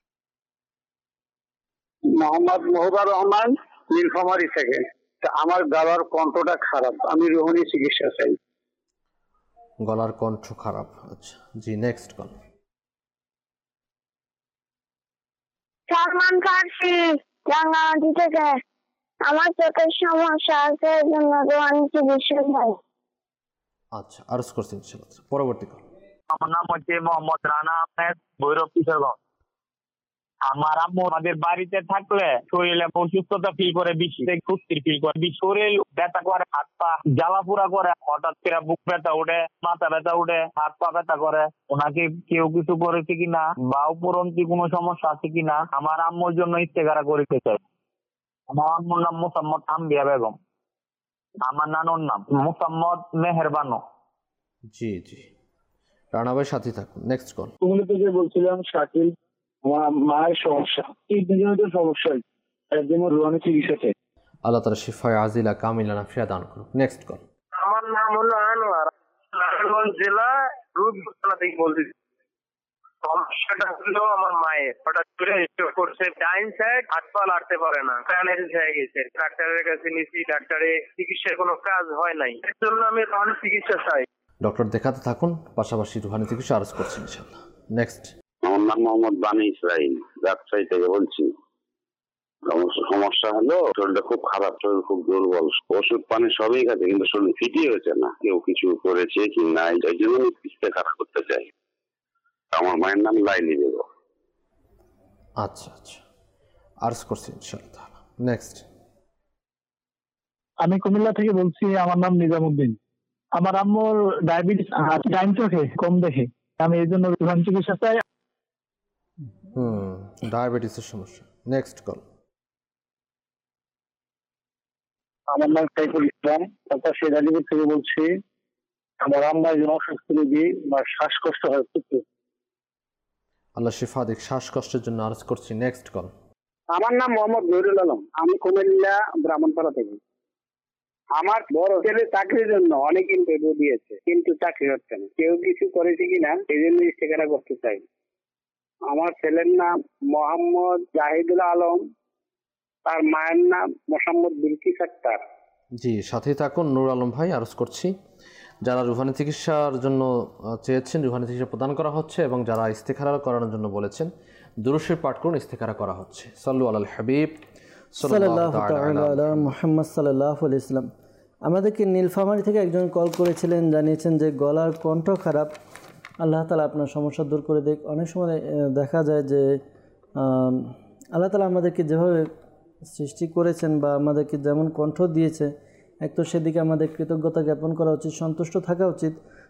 মোহাম্মদ মহিবুর রহমান নীলফামারী থেকে। আমার গলার কণ্ঠটা খারাপ, আমি রোহিণী চিকিৎসা চাই। গলার কণ্ঠ খারাপ, আচ্ছা জি নেক্সট কল। সালমান কাশি রাঙ্গামাটি থেকে। আমার চোখের সমস্যা আছে, এর জন্য রোহিণী চিকিৎসা চাই। আচ্ছা আরজ করছি ইনশাআল্লাহ। পরবর্তী কল। আমার নাম হচ্ছে মোহাম্মদ রানা আহমেদ, ভৈরব কিশোরগঞ্জ। আমার আম্মু আমাদের বাড়িতে থাকলে শরীরে অসুস্থতা ফিল করে, বেশি সুস্থির ফিল করে, শরীর ব্যথা করে, হাত পা জ্বালা পোড়া করে, হঠাৎ করে বুক ব্যথা উঠে, মাথা ব্যথা উঠে, হাত পা ব্যথা করে। ওনাকে কেউ কিছু করেছে কিনা বা উপরন্তি কোনো সমস্যা আছে কিনা আমার আম্মুর জন্য ইস্তেখারা করতে চাই। আমার আম্মুর নাম মোসাম্মদ আম্বিয়া বেগম, আমার নানুর নাম মোসাম্মদ মেহেরবানো। জি জি রানা ভাই সাথে থাকুন। Next call. তুমি থেকে বলছিলাম শাকিল, আমার মায়ের সমস্যা, এই দুজনের সমস্যা, একদম রোহানি চিকিৎসা চাই। আল্লাহ তাআলা শিফায়ে আজিলা কামিলা নাফিয়া দান করুন। Next call. আমার নাম হলো আনোয়ার, নারায়ণগঞ্জ জেলা রূপগঞ্জ থেকে বলছি। সমস্যাটা হলো আমার মায়ের হঠাৎ করে স্ট্রোক করছে, ডাইন সাইড হাত পা লাড়তে পারে না, প্যারালাইসিস হয়ে গেছে। ডাক্তারের কাছে নিয়েছি, ডাক্তারে চিকিৎসার কোনো কাজ হয় নাই, এর জন্য আমি রোহানি চিকিৎসা চাই। ডক্টর দেখাতে থাকুন, পাশাপাশি রুহানি চিকিৎসা আরজ করছি ইনশাআল্লাহ। নেক্সট। আমার নাম মোহাম্মদ বানি ইসরাইল, রাজশাহী থেকে বলছি। সমস্যা হলো শরীরটা খুব খারাপ, শরীর খুব দুর্বল, ওষুধ পানি সবই গেছে কিন্তু শরীর ফিটিয়ে হয়েছে না, কেউ কিছু করেছে কি নাই, এই জন্য ইস্তেখারা করতে চাই। আমার মায়ের নাম লাইলি বেগম। আচ্ছা আচ্ছা আরজ করছি ইনশাআল্লাহ। নেক্সট। আমি কুমিল্লা থেকে বলছি, আমার নাম নিজামুদ্দিন। আমার আম্মুর ডায়াবেটিস, ডাইন চোখে কম দেখে, আমি এই জন্য রুহানি চিকিৎসা চাই। হুম ডায়াবেটিসের সমস্যা। Next call. আমার নাম সাইফুল ইসলাম, কথা শেরালিপুর থেকে বলছি। আমার আম্মা একজন অসুস্থ রোগী, আমার শ্বাসকষ্ট হয় প্রচুর। আল্লাহ শিফা দিক, শ্বাসকষ্টের জন্য আরজ করছি। Next call. আমার নাম মোহাম্মদ জহিরুল আলম, আমি কুমিল্লা ব্রাহ্মণপাড়া থেকে। আমার বড় ছেলে চাকরির জন্য অনেক ইন্টারভিউ দিয়েছে, কিন্তু চাকরি হচ্ছে না। কেউ কিছু করেছে কিনা এই জন্য ইস্তেখারা করতে চাই। আমার ছেলের নাম মোহাম্মদ জাহিদুল আলম, তার মায়ের নাম মোহাম্মদ বিলকিস আক্তার। জি সাথেই থাকুন। নূর আলম ভাই আরজ করছি, যারা রুহানি চিকিৎসার জন্য চেয়েছেন রুহানি চিকিৎসা প্রদান করা হচ্ছে, এবং যারা ইস্তেখারা করানোর জন্য বলেছেন দুরূদ শরীফ পাঠ করুন, ইস্তেখারা করা হচ্ছে। সাল্লু আলাল হাবিব সাল্লাল্লাহু তাআলা আলা মুহাম্মদ সাল্লাল্লাহু আলাইহি ওয়াসাল্লাম। আমাদেরকে নীলফামারী থেকে একজন কল করেছিলেন, জানিয়েছেন যে গলার কণ্ঠ খারাপ, আল্লাহ তাআলা আপনার সমস্যা দূর করে দেখ। অনেক সময় দেখা যায় যে আল্লাহ তাআলা আমাদেরকে যেভাবে সৃষ্টি করেছেন বা আমাদেরকে যেমন কণ্ঠ দিয়েছে, এক তো সেদিকে আমাদের কৃতজ্ঞতা জ্ঞাপন করা উচিত, সন্তুষ্ট থাকা উচিত।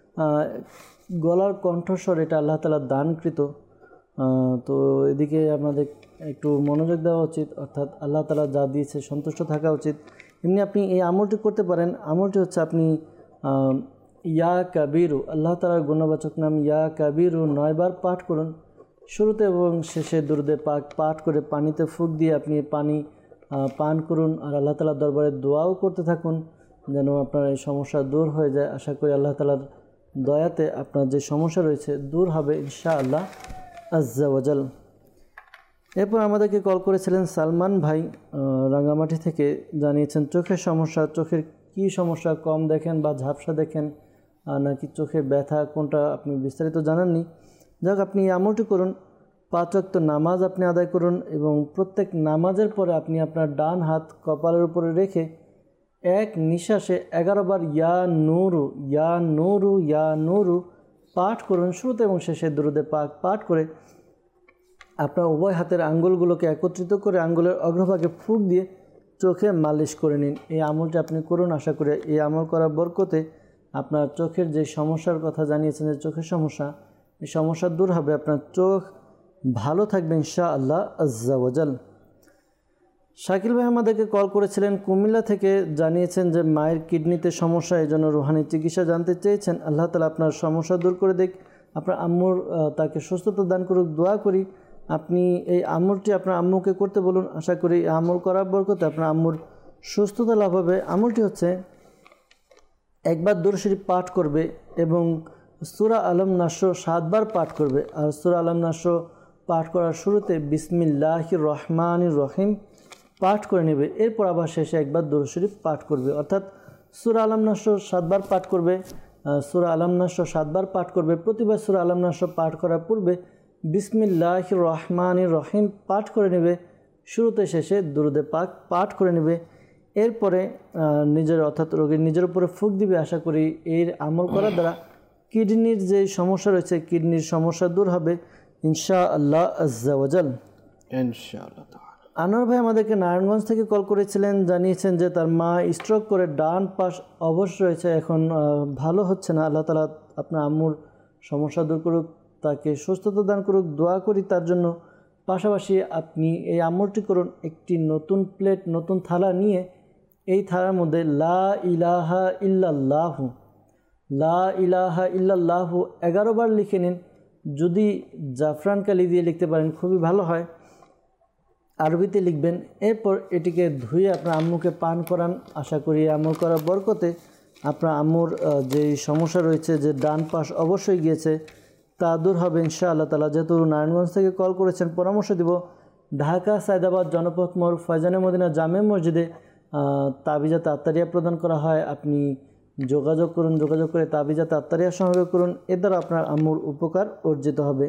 গলার কণ্ঠস্বর এটা আল্লাহ তাআলার দানকৃত, তো এদিকে আমাদের একটু মনোযোগ দেওয়া উচিত, অর্থাৎ আল্লাহ তাআলা যা দিয়েছে সন্তুষ্ট থাকা উচিত। এমনি আপনি এই আমলটি করতে পারেন। আমলটি হচ্ছে আপনি ইয়া কাবিরু, আল্লাহ তাআলার গুণবাচক নাম ইয়া কাবিরু নয়বার পাঠ করুন, শুরুতে এবং শেষে দুরূদে পাক পাঠ করে পানিতে ফুঁক দিয়ে আপনি পানি পান করুন, আর আল্লাহ তাআলার দরবারে দোয়াও করতে থাকুন যেন আপনার এই সমস্যা দূর হয়ে যায়। আশা করি আল্লাহ তাআলার দয়াতে আপনার যে সমস্যা রয়েছে দূর হবে ইনশাআল্লাহ আজ্জা ওয়াজাল। এরপর আমাদেরকে কল করেছিলেন সালমান ভাই রাঙ্গামাটি থেকে, জানিয়েছেন চোখের সমস্যা। চোখের কি সমস্যা, কম দেখেন বা ঝাপসা দেখেন নাকি চোখে ব্যথা, কোনটা আপনি বিস্তারিত জানাননি। যাক, আপনি আমলটি করুন, পাঁচ ওয়াক্ত নামাজ আপনি আদায় করুন, এবং প্রত্যেক নামাজের পরে আপনি আপনার ডান হাত কপালের উপরে রেখে এক নিঃশ্বাসে এগারো বার ইয়া নূরু ইয়া নূরু ইয়া নূরু পাঠ করুন, শুরুতে এবং শেষে দুরূদে পাক পাঠ করে আপনার উভয় হাতের আঙ্গুলগুলোকে একত্রিত করে আঙ্গুলের অগ্রভাগে ফুঁক দিয়ে চোখে মালিশ করে নিন। এই আমলটি আপনি করুন। আশা করি এই আমল করার বরকতে আপনার চোখের যে সমস্যার কথা জানিয়েছেন, যে চোখের সমস্যা, এই সমস্যা দূর হবে, আপনার চোখ ভালো থাকবে ইনশাআল্লাহ আজ্জা ওয়াজাল। শাকিল ভাই আমাদেরকে কল করেছিলেন কুমিল্লা থেকে, জানিয়েছেন যে মায়ের কিডনিতে সমস্যা, এই জন্য রুহানি চিকিৎসা জানতে চেয়েছেন। আল্লাহ তাআলা আপনার সমস্যা দূর করে দেখ, আপনার আম্মুর তাকে সুস্থতা দান করুক, দোয়া করি। আপনি এই আমলটি আপনার আম্মুকে করতে বলুন, আশা করি আমল করার বরকতে আপনার আম্মুর সুস্থতা লাভ হবে। আমলটি হচ্ছে একবার দুরূদ শরীফ পাঠ করবে এবং সূরা আলম নাস সাতবার পাঠ করবে, আর সূরা আলম নাস পাঠ করার শুরুতে বিসমিল্লাহির রহমানির রহিম পাঠ করে নেবে। এরপর আবার শেষে একবার দুরূদ শরীফ পাঠ করবে, অর্থাৎ সূরা আলম নাস সাতবার পাঠ করবে। সূরা আলম নাস সাতবার পাঠ করবে। প্রতিবার সূরা আলম নাস পাঠ করার পূর্বে বিসমিল্লাহির রহমানির রহিম পাঠ করে নেবে, শুরুতে শেষে দুরূদে পাক পাঠ করে নেবে। এরপরে নিজের অর্থাৎ রোগীর নিজের উপরে ফুঁক দিবে। আশা করি এর আমল করার দ্বারা কিডনির যে সমস্যা রয়েছে, কিডনির সমস্যা দূর হবে ইনশাআল্লাহ আজ্জা ওয়াজাল। ইনশাআল্লাহ। আনোয়ার ভাই আমাদেরকে নারায়ণগঞ্জ থেকে কল করেছিলেন, জানিয়েছেন যে তার মা স্ট্রোক করে ডান পাশ অবশ রয়েছে, এখন ভালো হচ্ছে না। আল্লাহ তাআলা আপনার আম্মুর সমস্যা দূর করুক, তাকে সুস্থতা দান করুক, দোয়া করি তার জন্য। পাশাপাশি আপনি এই আমলটি করুন, একটি নতুন প্লেট নতুন থালা নিয়ে এই থালার মধ্যে লা ইলাহা ইল্লাল্লাহু লা ইলাহা ইল্লাল্লাহু এগারো বার লিখে নিন। যদি জাফরান কালি দিয়ে লিখতে পারেন খুবই ভালো হয়, আরবিতে লিখবেন। এরপর এটিকে ধুয়ে আপনার আম্মুকে পান করান। আশা করি আমল করার বরকতে আপনার আম্মুর যে সমস্যা রয়েছে, যে ডান পাশ অবশ্যই গিয়েছে, তা দূর হবে ইনশাআল্লাহ তাআলা। যেহেতু নারায়ণগঞ্জ থেকে কল করেছেন, পরামর্শ দিব ঢাকা সায়দাবাদ জনপথ মোড় ফয়জানে মদিনা জামে মসজিদে তাবিজাত আত্তারিয়া প্রদান করা হয়। আপনি যোগাযোগ করুন, যোগাযোগ করে তাবিজাত আত্তারিয়া সংগ্রহ করুন, এর দ্বারা আপনার আম্মুর উপকার অর্জিত হবে।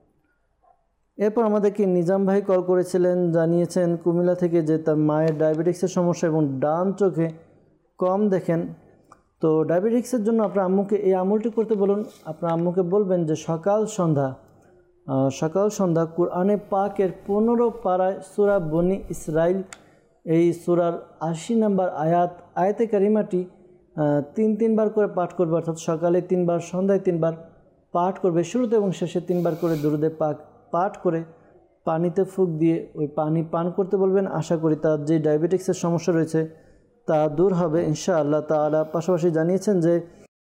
এরপর আমাদেরকে নিজাম ভাই কল করেছিলেন, জানিয়েছেন কুমিল্লা থেকে যে তার মায়ের ডায়াবেটিক্সের সমস্যা এবং ডান চোখে কম দেখেন। তো ডায়াবেটিক্সের জন্য আপনার আম্মুকে এই আমলটি করতে বলুন। আপনার আম্মুকে বলবেন যে সকাল সন্ধ্যা সকাল সন্ধ্যা কুরআনে পাকের পনেরো পারায় সূরা বনি ইসরাইল, এই সূরার আশি নম্বর আয়াত আয়াতে কারিমাটি তিন তিনবার করে পাঠ করবে, অর্থাৎ সকালে তিনবার, সন্ধ্যায় তিনবার পাঠ করবে, শুরুতে এবং শেষে তিনবার করে দুরুদে পাক পাঠ করে পানিতে ফুঁক দিয়ে ওই পানি পান করতে বলবেন। আশা করি তার যে ডায়াবেটিক্সের সমস্যা রয়েছে তা দূর হবে ইনশাআল্লাহ তাআলা। পাশাপাশি জানিয়েছেন যে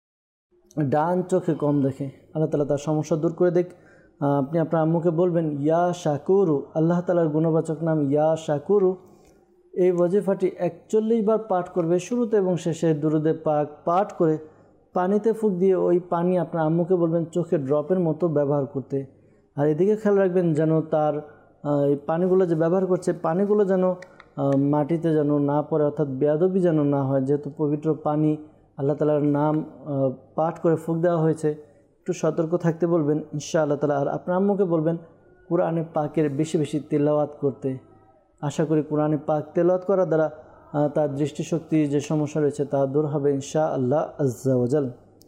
ডান চোখে কম দেখে, আল্লাহ তাআলা তার সমস্যা দূর করে দেখ। আপনি আপনার আম্মুকে বলবেন ইয়া শাকুরু, আল্লাহ তাআলার গুণবাচক নাম ইয়া শাকুরু। এই ওয়াজিফাটি একচল্লিশ বার পাঠ করবে, শুরুতে এবং শেষে দুরুদে পাক পাঠ করে পানিতে ফুঁক দিয়ে ওই পানি আপনার আম্মুকে বলবেন চোখে ড্রপের মতো ব্যবহার করতে। আর এদিকে খেয়াল রাখবেন যেন তার এই পানিগুলো যে ব্যবহার করছে পানিগুলো যেন মাটিতে যেন না পড়ে, অর্থাৎ বেয়াদবি যেন না হয়। যেহেতু পবিত্র পানি, আল্লাহ তাআলার নাম পাঠ করে ফুঁক দেওয়া হয়েছে, একটু সতর্ক থাকতে বলবেন ইনশাআল্লাহ তাআলা। আর আপনার আম্মুকে বলবেন কোরআনে পাকের বেশি বেশি তেলাওয়াত করতে। আশা করি কোরআনে পাক তেলাওয়াত করার দ্বারা তার দৃষ্টিশক্তি যে সমস্যা রয়েছে তা দূর হবে ইনশাআল্লাহ আজ্জা ওয়াজাল।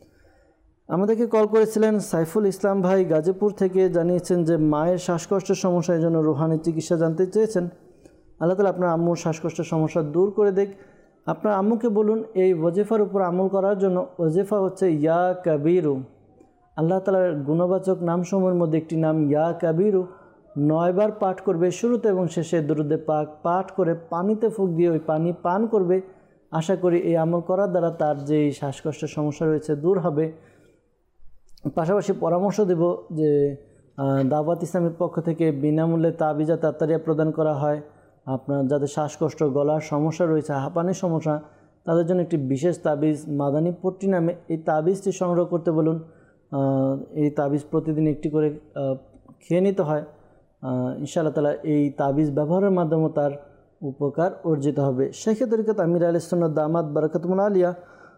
আমাদেরকে কল করেছিলেন সাইফুল ইসলাম ভাই গাজীপুর থেকে, জানিয়েছেন যে মায়ের শ্বাসকষ্টের সমস্যার জন্য রুহানি চিকিৎসা জানতে চেয়েছেন। আল্লাহ তাআলা আপনার আম্মুর শ্বাসকষ্টের সমস্যা দূর করে দেখ। আপনার আম্মুকে বলুন এই ওয়াজিফার উপর আমল করার জন্য। ওয়াজিফা হচ্ছে ইয়া কাবিরু, আল্লাহ তাআলার গুণবাচক নামসমূহের মধ্যে একটি নাম ইয়া কাবিরু। নয়বার পাঠ করবে, শুরুতে এবং শেষে দুরুদে পাক পাঠ করে পানিতে ফুঁক দিয়ে ওই পানি পান করবে। আশা করি এই আমল করার দ্বারা তার যে শ্বাসকষ্টের সমস্যা রয়েছে দূর হবে। পাশাপাশি পরামর্শ দেব যে দাওয়াত ইসলামের পক্ষ থেকে বিনামূল্যে তাবিজা তাত্তারিয়া প্রদান করা হয়। আপনার যাদের শ্বাসকষ্ট, গলার সমস্যা রয়েছে, হাঁপানির সমস্যা, তাদের জন্য একটি বিশেষ তাবিজ মাদানী পট্টি নামে, এই তাবিজটি সংগ্রহ করতে বলুন। এই তাবিজ প্রতিদিন একটি করে খেয়ে নিতে হয়। ইনশাআল্লাহ তাআলা এই তাবিজ ব্যবহারের মাধ্যমে তার উপকার অর্জিত হবে। শেখে তরিকত আমির আহলে সুন্নাত দামাত বারাকাতুহুল আলিয়া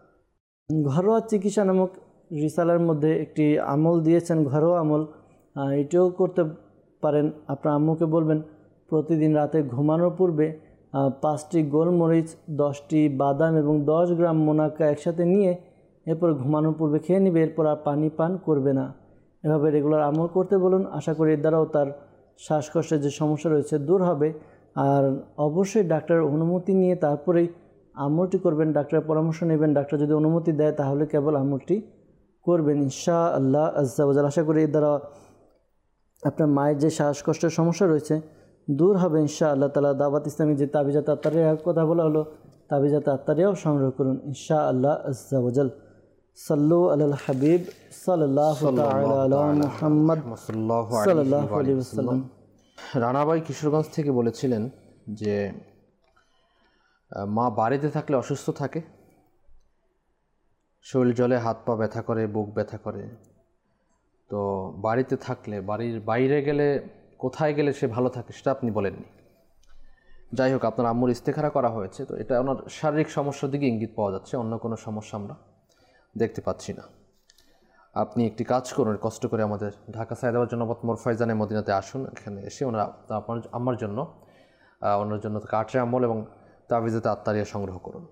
ঘরোয়া চিকিৎসা নামক রিসালার মধ্যে একটি আমল দিয়েছেন, ঘরোয়া আমল। এটিও করতে পারেন। আপনার আম্মুকে বলবেন প্রতিদিন রাতে ঘুমানোর পূর্বে পাঁচটি গোলমরিচ, দশটি বাদাম এবং দশ গ্রাম মোনাক্কা একসাথে নিয়ে এরপর ঘুমানোর পূর্বে খেয়ে নেবে, এরপর আর পানি পান করবে না। এভাবে রেগুলার আমল করতে বলুন। আশা করি এর দ্বারাও তার শ্বাসকষ্টের যে সমস্যা রয়েছে দূর হবে। আর অবশ্যই ডাক্তারের অনুমতি নিয়ে তারপরেই আমলটি করবেন, ডাক্তারের পরামর্শ নেবেন। ডাক্তার যদি অনুমতি দেয় তাহলে কেবল আমলটি করবেন ইনশাআল্লাহ আজ্জা ওয়াজাল। আশা করি এর দ্বারা আপনার মায়ের যে শ্বাসকষ্টের সমস্যা রয়েছে দূর হবে ইনশাআল্লাহ তাআলা। দাওয়াত ইসলামী যে তাবিজাত আত্তারিয়ার কথা বলা হলো, তাবিজাত আত্তারিয়াও সংগ্রহ করুন ইনশাআল্লাহ আজ্জা ওয়াজাল। সাল্লু আলাল হাবিব সাল্লাল্লাহু তাআলা আলা মুহাম্মদ সাল্লাল্লাহু আলাইহি ওয়াসাল্লাম। রানাবাই কিশোরগঞ্জ থেকে বলেছিলেন যে মা বাড়িতে থাকলে অসুস্থ থাকে, শরীর জলে হাত পা ব্যথা করে, বুক ব্যথা করে। তো বাড়িতে থাকলে, বাড়ির বাইরে গেলে, কোথায় গেলে সে ভালো থাকে সেটা আপনি বলেননি। যাই হোক, আপনার আম্মুর ইস্তেখারা করা হয়েছে, তো এটা ওনার শারীরিক সমস্যার দিকে ইঙ্গিত পাওয়া যাচ্ছে, অন্য কোনো সমস্যা আমরা দেখতে পাচ্ছি না। আপনি একটি কাজ করুন, কষ্ট করে আমাদের ঢাকা সাইদাবাদ জনপদ মোর ফয়জানে মদিনাতে আসুন। এখানে এসে ওনারা আপনার আমার জন্য ওনার জন্য কাটরে আমল এবং তাবিজাতে আত্তারিয়া সংগ্রহ করুন।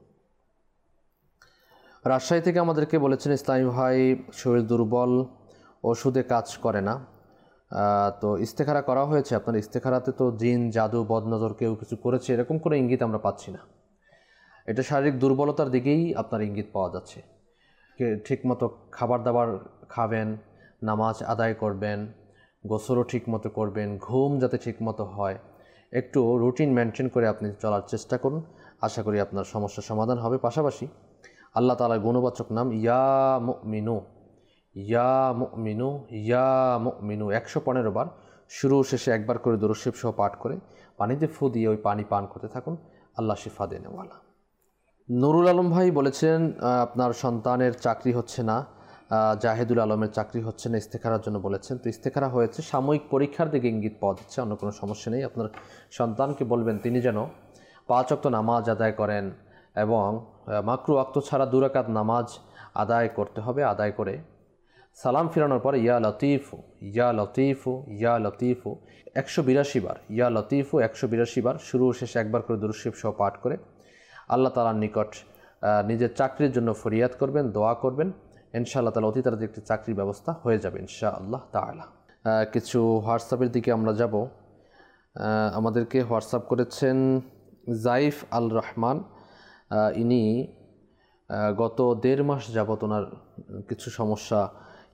রাজশাহী থেকে আমাদেরকে বলেছেন ইসলামী ভাই শরীর দুর্বল, ওষুধে কাজ করে না, তো ইস্তেখারা করা হয়েছে। আপনার ইস্তেখারাতে তো জিন, জাদু, বদনজর কেউ কিছু করেছে এরকম কোনো ইঙ্গিত আমরা পাচ্ছি না। এটা শারীরিক দুর্বলতার দিকেই আপনার ইঙ্গিত পাওয়া যাচ্ছে। ঠিকমতো খাবার দাবার খাবেন, নামাজ আদায় করবেন, গোসলও ঠিকমতো করবেন, ঘুম যাতে ঠিকমতো হয়, একটু রুটিন মেনটেন করে আপনি চলার চেষ্টা করুন। আশা করি আপনার সমস্যার সমাধান হবে। পাশাপাশি আল্লাহ তাআলার গুণবাচক নাম ইয়া মুমিনু, ইয়া মুমিনু, ইয়া মুমিনু একশো পনেরো বার শুরু শেষে একবার করে দুরূদ শরীফ সহ পাঠ করে পানিতে ফু দিয়ে ওই পানি পান করতে থাকুন। আল্লাহ শিফা দেনেওয়ালা। নুরুল আলম ভাই বলেছেন আপনার সন্তানের চাকরি হচ্ছে না, জাহেদুল আলমের চাকরি হচ্ছে না, ইস্তেখারার জন্য বলেছেন। তো ইস্তেখারা হয়েছে, সাময়িক পরীক্ষার দিকে ইঙ্গিত পাওয়া যাচ্ছে, অন্য কোনো সমস্যা নেই। আপনার সন্তানকে বলবেন তিনি যেন পাঁচ ওয়াক্ত নামাজ আদায় করেন এবং মাকরু ওয়াক্ত ছাড়া দু রাকাত নামাজ আদায় করতে হবে। আদায় করে সালাম ফিরানোর পরে ইয়া লতিফু, ইয়া লতিফু, ইয়া লতিফু একশো বিরাশি বার, ইয়া লতিফু একশো বিরাশি বার শুরু শেষে একবার করে দুরূদ শরীফ সহ পাঠ করে আল্লাহ তাআলার নিকট নিজের চাকরির জন্য ফরিয়াদ করবেন, দোয়া করবেন। ইনশাআল্লাহ তাআলা অতি তাড়াতাড়ি একটি চাকরির ব্যবস্থা হয়ে যাবে ইনশাআল্লাহ তাআলা। কিছু হোয়াটসঅ্যাপের দিকে আমরা যাব। আমাদেরকে হোয়াটসঅ্যাপ করেছেন জাইফ আল রহমান। ইনি গত দেড় মাস যাবত ওনার কিছু সমস্যা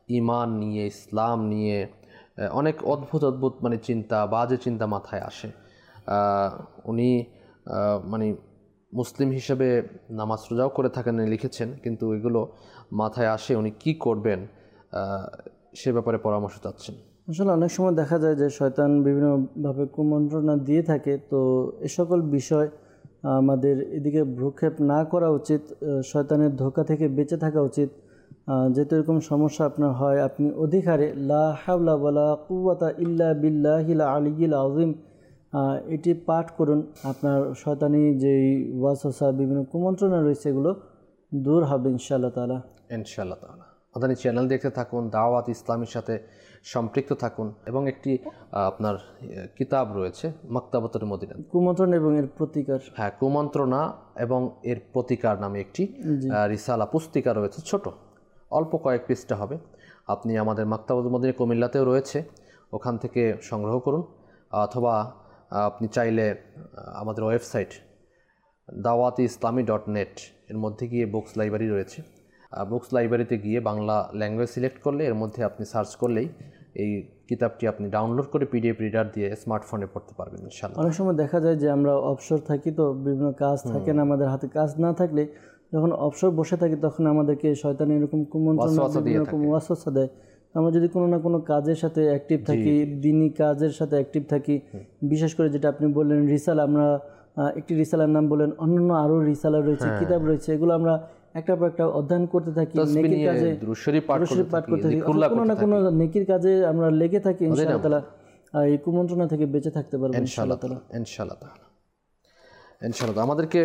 ইমান নিয়ে, ইসলাম নিয়ে অনেক অদ্ভুত অদ্ভুত মানে চিন্তা, বাজে চিন্তা মাথায় আসে। উনি মানে মুসলিম হিসেবে নামাজ রোজাও করে থাকেন লিখেছেন, কিন্তু এগুলো মাথায় আসে উনি কি করবেন সে ব্যাপারে পরামর্শ চাচ্ছেন। আসলে অনেক সময় দেখা যায় যে শয়তান বিভিন্নভাবে কুমন্ত্রণা দিয়ে থাকে, তো এ সকল বিষয় আমাদের এদিকে ভ্রুক্ষেপ না করা উচিত, শয়তানের ধোঁকা থেকে বেঁচে থাকা উচিত। যেহেতু এরকম সমস্যা আপনার হয়, আপনি অধিকারে লা হাওলা ওয়ালা কুওয়াতা ইল্লা বিল্লাহিল আলিয়্যিল আযীম এটি পাঠ করুন। আপনার শয়তানি যেই ওয়াসওয়াসা বিভিন্ন কুমন্ত্রণা রয়েছে এগুলো দূর হবে ইনশাআল্লাহ তাআলা। ইনশাআল্লাহ তাআলা। মাদানী চ্যানেল দেখতে থাকুন, দাওয়াত ইসলামের সাথে সম্পৃক্ত থাকুন, এবং একটি আপনার কিতাব রয়েছে মাকতাবাতুল মদিনা, কুমন্ত্রণা এবং এর প্রতিকার। হ্যাঁ, কুমন্ত্রণা এবং এর প্রতিকার নামে একটি রিসালা পুস্তিকা রয়েছে, ছোট অল্প কয়েক পৃষ্ঠা হবে। আপনি আমাদের মাকতাবাতুল মদিনা কুমিল্লাতেও রয়েছে, ওখান থেকে সংগ্রহ করুন, অথবা আপনি চাইলে আমাদের ওয়েবসাইট দাওয়াত ইসলামী ডট নেট এর মধ্যে গিয়ে বুকস লাইব্রেরি রয়েছে, বুকস লাইব্রেরিতে গিয়ে বাংলা ল্যাঙ্গুয়েজ সিলেক্ট করলে এর মধ্যে আপনি সার্চ করলেই এই কিতাবটি আপনি ডাউনলোড করে পিডিএফ রিডার দিয়ে স্মার্টফোনে পড়তে পারবেন ইনশাআল্লাহ। অনেক সময় দেখা যায় যে আমরা অবসর থাকি, তো বিভিন্ন কাজ থাকে না, আমাদের হাতে কাজ না থাকলে যখন অবসর বসে থাকি তখন আমাদেরকে শয়তান এরকম কুমন্ত্রণা এরকম ওয়াসওয়াসা দেয়। আমরা যদি কোনো না কোনো কাজের সাথে অ্যাক্টিভ থাকি, দিনী কাজের সাথে অ্যাক্টিভ থাকি, বিশেষ করে যেটা আপনি বললেন রিসালা, আমরা একটি রিসালার নাম বললেন, অন্যান্য আরও রিসালা রয়েছে, কিতাব রয়েছে, এগুলো আমরা একটা পর একটা অধ্যয়ন করতে থাকি, নেকির কাজে পাঠ করতে থাকি, কোনো না কোনো নেকির কাজে আমরা লেগে থাকি, ইনশাআল্লাহ তাআলা এই কুমন্ত্রণা থেকে বেঁচে থাকতে পারবো ইনশাআল্লাহ তাআলা। ইনশাআল্লাহ তাআলা ইনশাআল্লাহ। আমাদেরকে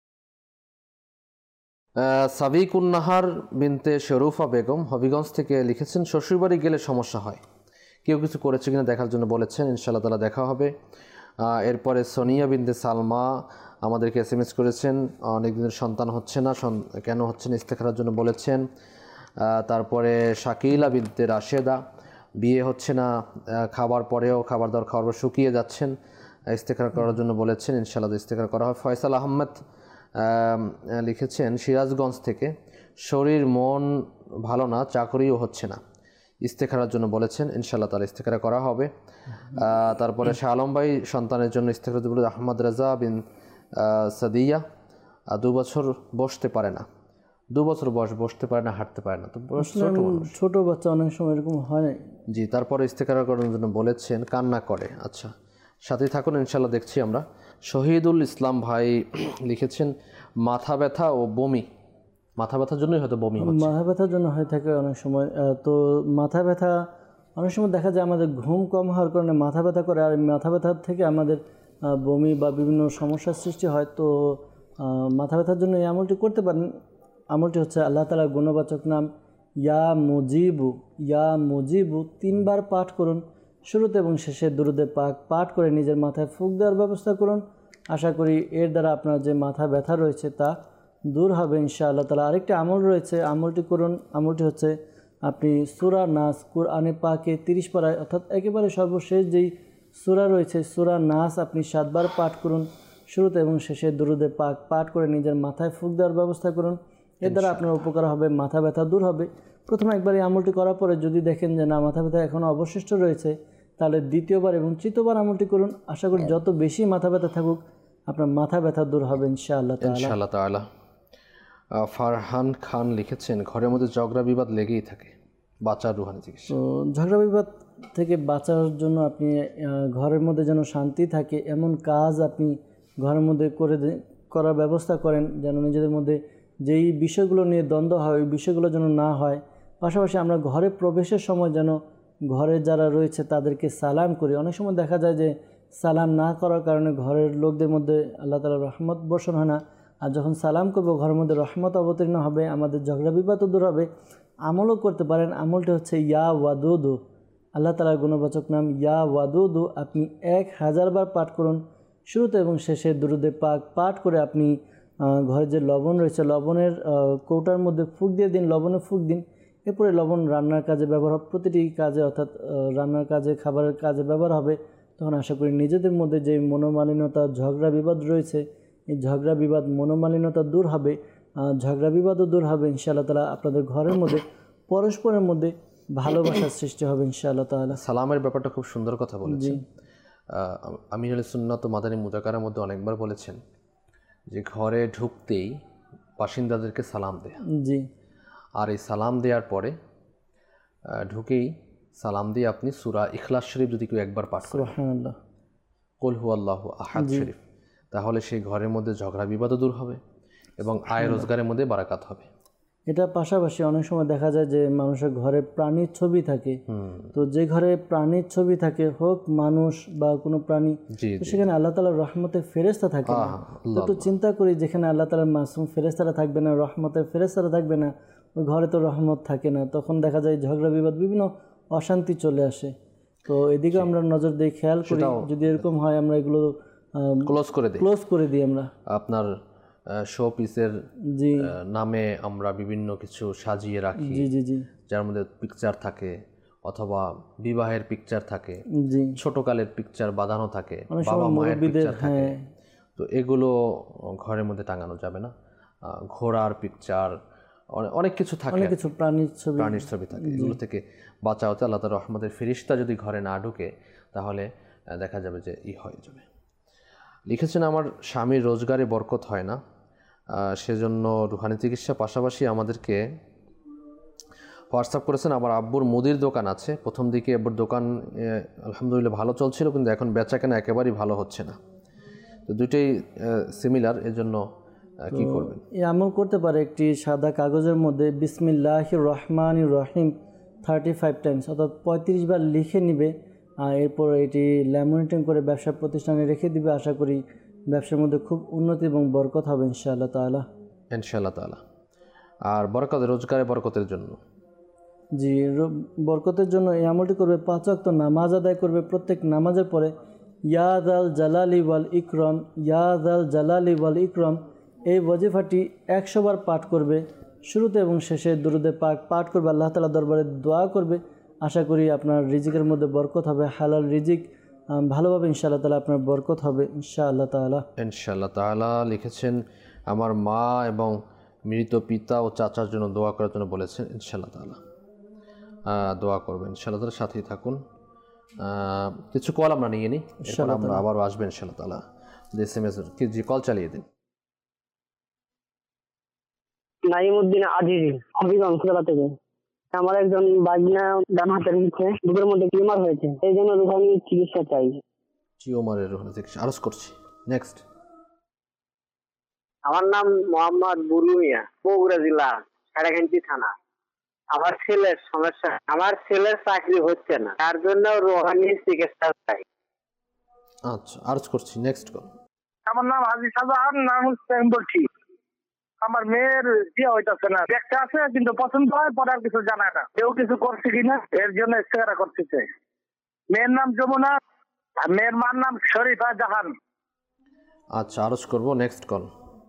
সাবিকুন নাহার বিনতে শরুফা বেগম হবিগঞ্জ থেকে লিখেছেন, শ্বশুরবাড়ি গেলে সমস্যা হয়, কেউ কিছু করেছে কিনা দেখার জন্য বলেছেন, ইনশাআল্লাহ তাআলা দেখা হবে। এরপরে সোনিয়া বিনতে সালমা আমাদেরকে এস এম এস করেছেন, অনেক দিনের সন্তান হচ্ছে না, কেন হচ্ছে না ইস্তেখারার জন্য বলেছেন। তারপরে শাকিলা বিনতে রাশেদা, বিয়ে হচ্ছে না, খাবার পরেও খাবার দাবার খাওয়ার পর শুকিয়ে যাচ্ছেন, ইস্তেখার করার জন্য বলেছেন, ইনশাআল্লাহ ইস্তেখার করা হয়। ফয়সাল আহমেদ লিখেছেন সিরাজগঞ্জ থেকে, শরীর মন ভালো না, চাকরিও হচ্ছে না, ইস্তেখারার জন্য বলেছেন, ইনশাআল্লাহ তাআলা ইস্তেখারা করা হবে। তারপরে শাহ আলম ভাই সন্তানের জন্য ইস্তেখারা বলে আহমদ রাজা বিন সাদিয়া, দু বছর বসতে পারে না, দু বছর বয়স বসতে পারে না, হাঁটতে পারে না, তো ছোট বাচ্চা অনেক সময় এরকম হয়। জি, তারপরে ইস্তেখারা করার জন্য বলেছেন, কান্না করে। আচ্ছা, সাথে থাকুন, ইনশাআল্লাহ দেখছি আমরা। শহীদুল ইসলাম ভাই লিখেছেন, মাথা ব্যথা ও বমি, মাথা ব্যথার জন্যই হয়তো বমি হচ্ছে, মাথা ব্যথার জন্য হয়ে থাকে অনেক সময়। তো মাথা ব্যথা অনেক সময় দেখা যায় আমাদের ঘুম কম হওয়ার কারণে মাথা ব্যথা করে, আর মাথা ব্যথার থেকে আমাদের বমি বা বিভিন্ন সমস্যার সৃষ্টি হয়। তো মাথা ব্যথার জন্য এই আমলটি করতে পারেন। আমলটি হচ্ছে আল্লাহ তাআলার গুণবাচক নাম ইয়া মুজিবু, ইয়া মুজিবু তিনবার পাঠ করুন, শুরুতে এবং শেষে দুরূদে পাক পাঠ করে নিজের মাথায় ফুঁক দেওয়ার ব্যবস্থা করুন। আশা করি এর দ্বারা আপনার যে মাথা ব্যথা রয়েছে তা দূর হবে ইনশাআল্লাহ তাআলা। আরেকটি আমল রয়েছে, আমলটি করুন। আমলটি হচ্ছে আপনি সূরা নাস, কুরআনে পাকে তিরিশ পারায় অর্থাৎ একেবারে সর্বশেষ যেই সূরা রয়েছে সূরা নাস আপনি সাতবার পাঠ করুন, শুরুতে এবং শেষে দুরূদে পাক পাঠ করে নিজের মাথায় ফুঁক দেওয়ার ব্যবস্থা করুন। এর দ্বারা আপনার উপকার হবে, মাথা ব্যথা দূর হবে। প্রথমে একবার এই আমলটি করার পরে যদি দেখেন যে না মাথা ব্যথা এখনও অবশিষ্ট রয়েছে, তাহলে দ্বিতীয়বার এবং তৃতীয়বার আমলটি করুন। আশা করি যত বেশি মাথা ব্যথা থাকুক আপনার মাথা ব্যথা দূর হবে ইনশাআল্লাহ তাআলা। ইনশাআল্লাহ তাআলা। ফারহান খান লিখেছেন, ঘরের মধ্যে ঝগড়া বিবাদ লেগেই থাকে, বাঁচার রুহানি চিকিৎসা। তো ঝগড়া বিবাদ থেকে বাঁচার জন্য আপনি ঘরের মধ্যে যেন শান্তি থাকে এমন কাজ আপনি ঘরের মধ্যে করে করার ব্যবস্থা করেন, যেন নিজেদের মধ্যে যেই বিষয়গুলো নিয়ে দ্বন্দ্ব হয় ওই বিষয়গুলো যেন না হয়। পাশাপাশি আমরা ঘরে প্রবেশের সময় যেন ঘরে যারা রয়েছে তাদেরকে সালাম করি। অনেক সময় দেখা যায় যে সালাম না করার কারণে ঘরের লোকদের মধ্যে আল্লাহ তাআলার রহমত বর্ষণ হয় না। আর যখন সালাম করবো ঘরের মধ্যে রহমত অবতীর্ণ হবে, আমাদের ঝগড়া বিবাদও দূর হবে। আমলও করতে পারেন, আমলটি হচ্ছে ইয়া ওয়াদুদু, আল্লাহ তাআলার গুণবাচক নাম ইয়া ওয়াদুদু। আপনি এক হাজার বার পাঠ করুন, শুরুতে এবং শেষে দুরূদে পাক পাঠ করে আপনি ঘরে যে লবণ রয়েছে লবণের কৌটার মধ্যে ফুঁক দিয়ে দিন, লবণে ফুঁক দিন। এরপরে লবণ রান্নার কাজে ব্যবহার হবে, প্রতিটি কাজে অর্থাৎ রান্নার কাজে খাবারের কাজে ব্যবহার হবে। তখন আশা করি নিজেদের মধ্যে যে মনোমালিন্যতা ঝগড়া বিবাদ রয়েছে এই ঝগড়া বিবাদ মনোমালিন্যতা দূর হবে, ঝগড়া বিবাদও দূর হবে ইনশাআল্লাহ তাআলা। আপনাদের ঘরের মধ্যে পরস্পরের মধ্যে ভালোবাসার সৃষ্টি হবে ইনশাআল্লাহ তাআলা। সালামের ব্যাপারটা খুব সুন্দর কথা বলেছেন। আমির আহলে সুন্নাত ও মাদানী মুযাকারার মধ্যে অনেকবার বলেছেন যে ঘরে ঢুকতেই বাসিন্দাদেরকে সালাম দেয়া। জি। আর এই সালাম দেওয়ার পরে ঢুকেই সালাম দিয়ে আপনি সূরা ইখলাস শরীফ যদি কেউ একবার পাঠ করেন, সুবহানাল্লাহ, কুল হুয়াল্লাহু আহাদ শরীফ, তাহলে সেই ঘরের মধ্যে ঝগড়া বিবাদও দূর হবে এবং আয় রোজগারের মধ্যে বারাকাত হবে। এটা পাশাপাশি অনেক সময় দেখা যায় যে মানুষের ঘরে প্রাণীর ছবি থাকে, তো যে ঘরে প্রাণীর ছবি থাকে, হোক মানুষ বা কোনো প্রাণী, সেখানে আল্লাহ তাআলার রহমতের ফেরেশতা থাকে না। একটু চিন্তা করি, যেখানে আল্লাহ তাআলার মাসুম ফেরেশতারা থাকবে না, রহমতের ফেরেশতারা থাকবে না, ওই ঘরে তো রহমত থাকে না, তখন দেখা যায় ঝগড়া বিবাদ, বিভিন্ন অশান্তি চলে আসে। তো এদিকে আমরা নজর দিয়ে খেয়াল করি, যদি এরকম হয় আমরা এগুলো ক্লোজ করে দিই ক্লোজ করে দিই আমরা। আপনার শো পিসের নামে আমরা বিভিন্ন কিছু সাজিয়ে রাখি, জি জি জি যার মধ্যে পিকচার থাকে অথবা বিবাহের পিকচার থাকে, জি ছোটকালের পিকচার বাঁধানো থাকে, বাবা মায়ের পিকচার থাকে, তো এগুলো ঘরের মধ্যে টাঙানো যাবে না। ঘোড়ার পিকচার, অনেক কিছু থাকে, অনেক কিছু প্রাণীর ছবি প্রাণীর ছবি থাকে, এগুলো থেকে বাঁচা হতে আল্লাহ তাআলার রহমতের ফেরেশতা যদি ঘরে না ঢুকে তাহলে দেখা যাবে যে ই হয়ে যাবে। লিখেছেন আমার স্বামীর রোজগারে বরকত হয় না, সেজন্য রুহানি চিকিৎসা পাশাপাশি আমাদেরকে হোয়াটসঅ্যাপ করেছেন। আমার আব্বুর মুদির দোকান আছে, প্রথম দিকে আব্বুর দোকান আলহামদুলিল্লাহ ভালো চলছিল, কিন্তু এখন বেচা কেনা একেবারেই ভালো হচ্ছে না, তো দুইটাই সিমিলার, এর জন্য কি করবেন? এই আমল করতে পারে একটি সাদা কাগজের মধ্যে বিসমিল্লাহির রহমানির রহিম থার্টি ফাইভ টাইমস অর্থাৎ পঁয়ত্রিশ বার লিখে নিবে, আর এরপর এটি ল্যামিনেটিং করে ব্যবসা প্রতিষ্ঠানে রেখে দিবে। আশা করি ব্যবসার মধ্যে খুব উন্নতি এবং বরকত হবে ইনশাআল্লাহ তাআলা। ইনশাআল্লাহ তাআলা। আর বরকত, রোজগারে বরকতের জন্য, জি বরকতের জন্য এই আমলটি করবে, পাঁচ ওয়াক্ত নামাজ আদায় করবে, প্রত্যেক নামাজের পরে ইয়া যাল জালালি ওয়াল ইকরাম, ইয়া যাল জালালি ওয়াল ইকরাম এই ওয়াজিফাটি একশো বার পাঠ করবে, শুরুতে এবং শেষে দুরুদে পাক পাঠ করবে, আল্লাহ তাআলা দরবারে দোয়া করবে। আশা করি আপনার রিজিকের মধ্যে বরকত হবে, হালাল রিজিক ভালোভাবে ইনশাআল্লাহ তাআলা আপনার বরকত হবে ইনশাআল্লাহ তাআলা। ইনশাআল্লাহ তাআলা। লিখেছেন আমার মা এবং মৃত পিতা ও চাচার জন্য দোয়া করার জন্য বলেছেন, ইনশাআল্লাহ তাআলা দোয়া করবেন। ইনশাআল্লাহ তাআলা সাথেই থাকুন। কিছু কল আমরা নিয়ে নিই, এরপর আমরা আবারও আসবেন ইনশাআল্লাহ তাআলা। এস এম এস কি জি কল চালিয়ে দিন। নাইমউদ্দিন আজিজি, হবিগঞ্জ জেলা থেকে। আমার একজন বাগনা ডান হাতের নিচে বুকের মধ্যে টিউমার হয়েছে, এই জন্য রুহানি চিকিৎসা চাই। টিউমারের রুহানি চিকিৎসা আরজ করছি। নেক্সট। আমার নাম মোহাম্মদ বুলু মিয়া, বগুড়া জেলা সারাকান্দি থানা। আমার ছেলের সমস্যা, আমার ছেলের চাকরি হচ্ছে না, তার জন্য রুহানি চিকিৎসা চাই। আচ্ছা আরজ করছি। Next call. আমার নাম হাজি শাহজাহান, নাম হচ্ছে বলছি। আমার মেয়ের বিয়ে হইতেছে না, একটা আছে কিন্তু পছন্দ হয়, পরে আর কিছু জানায় না, কেউ কিছু করছে কিনা, এর জন্য ইস্তেহারা করতেছে। মেয়ের নাম যমুনা আর মেয়ের মার নাম শরীফা জাহান। আচ্ছা আরজ করবো। Next call.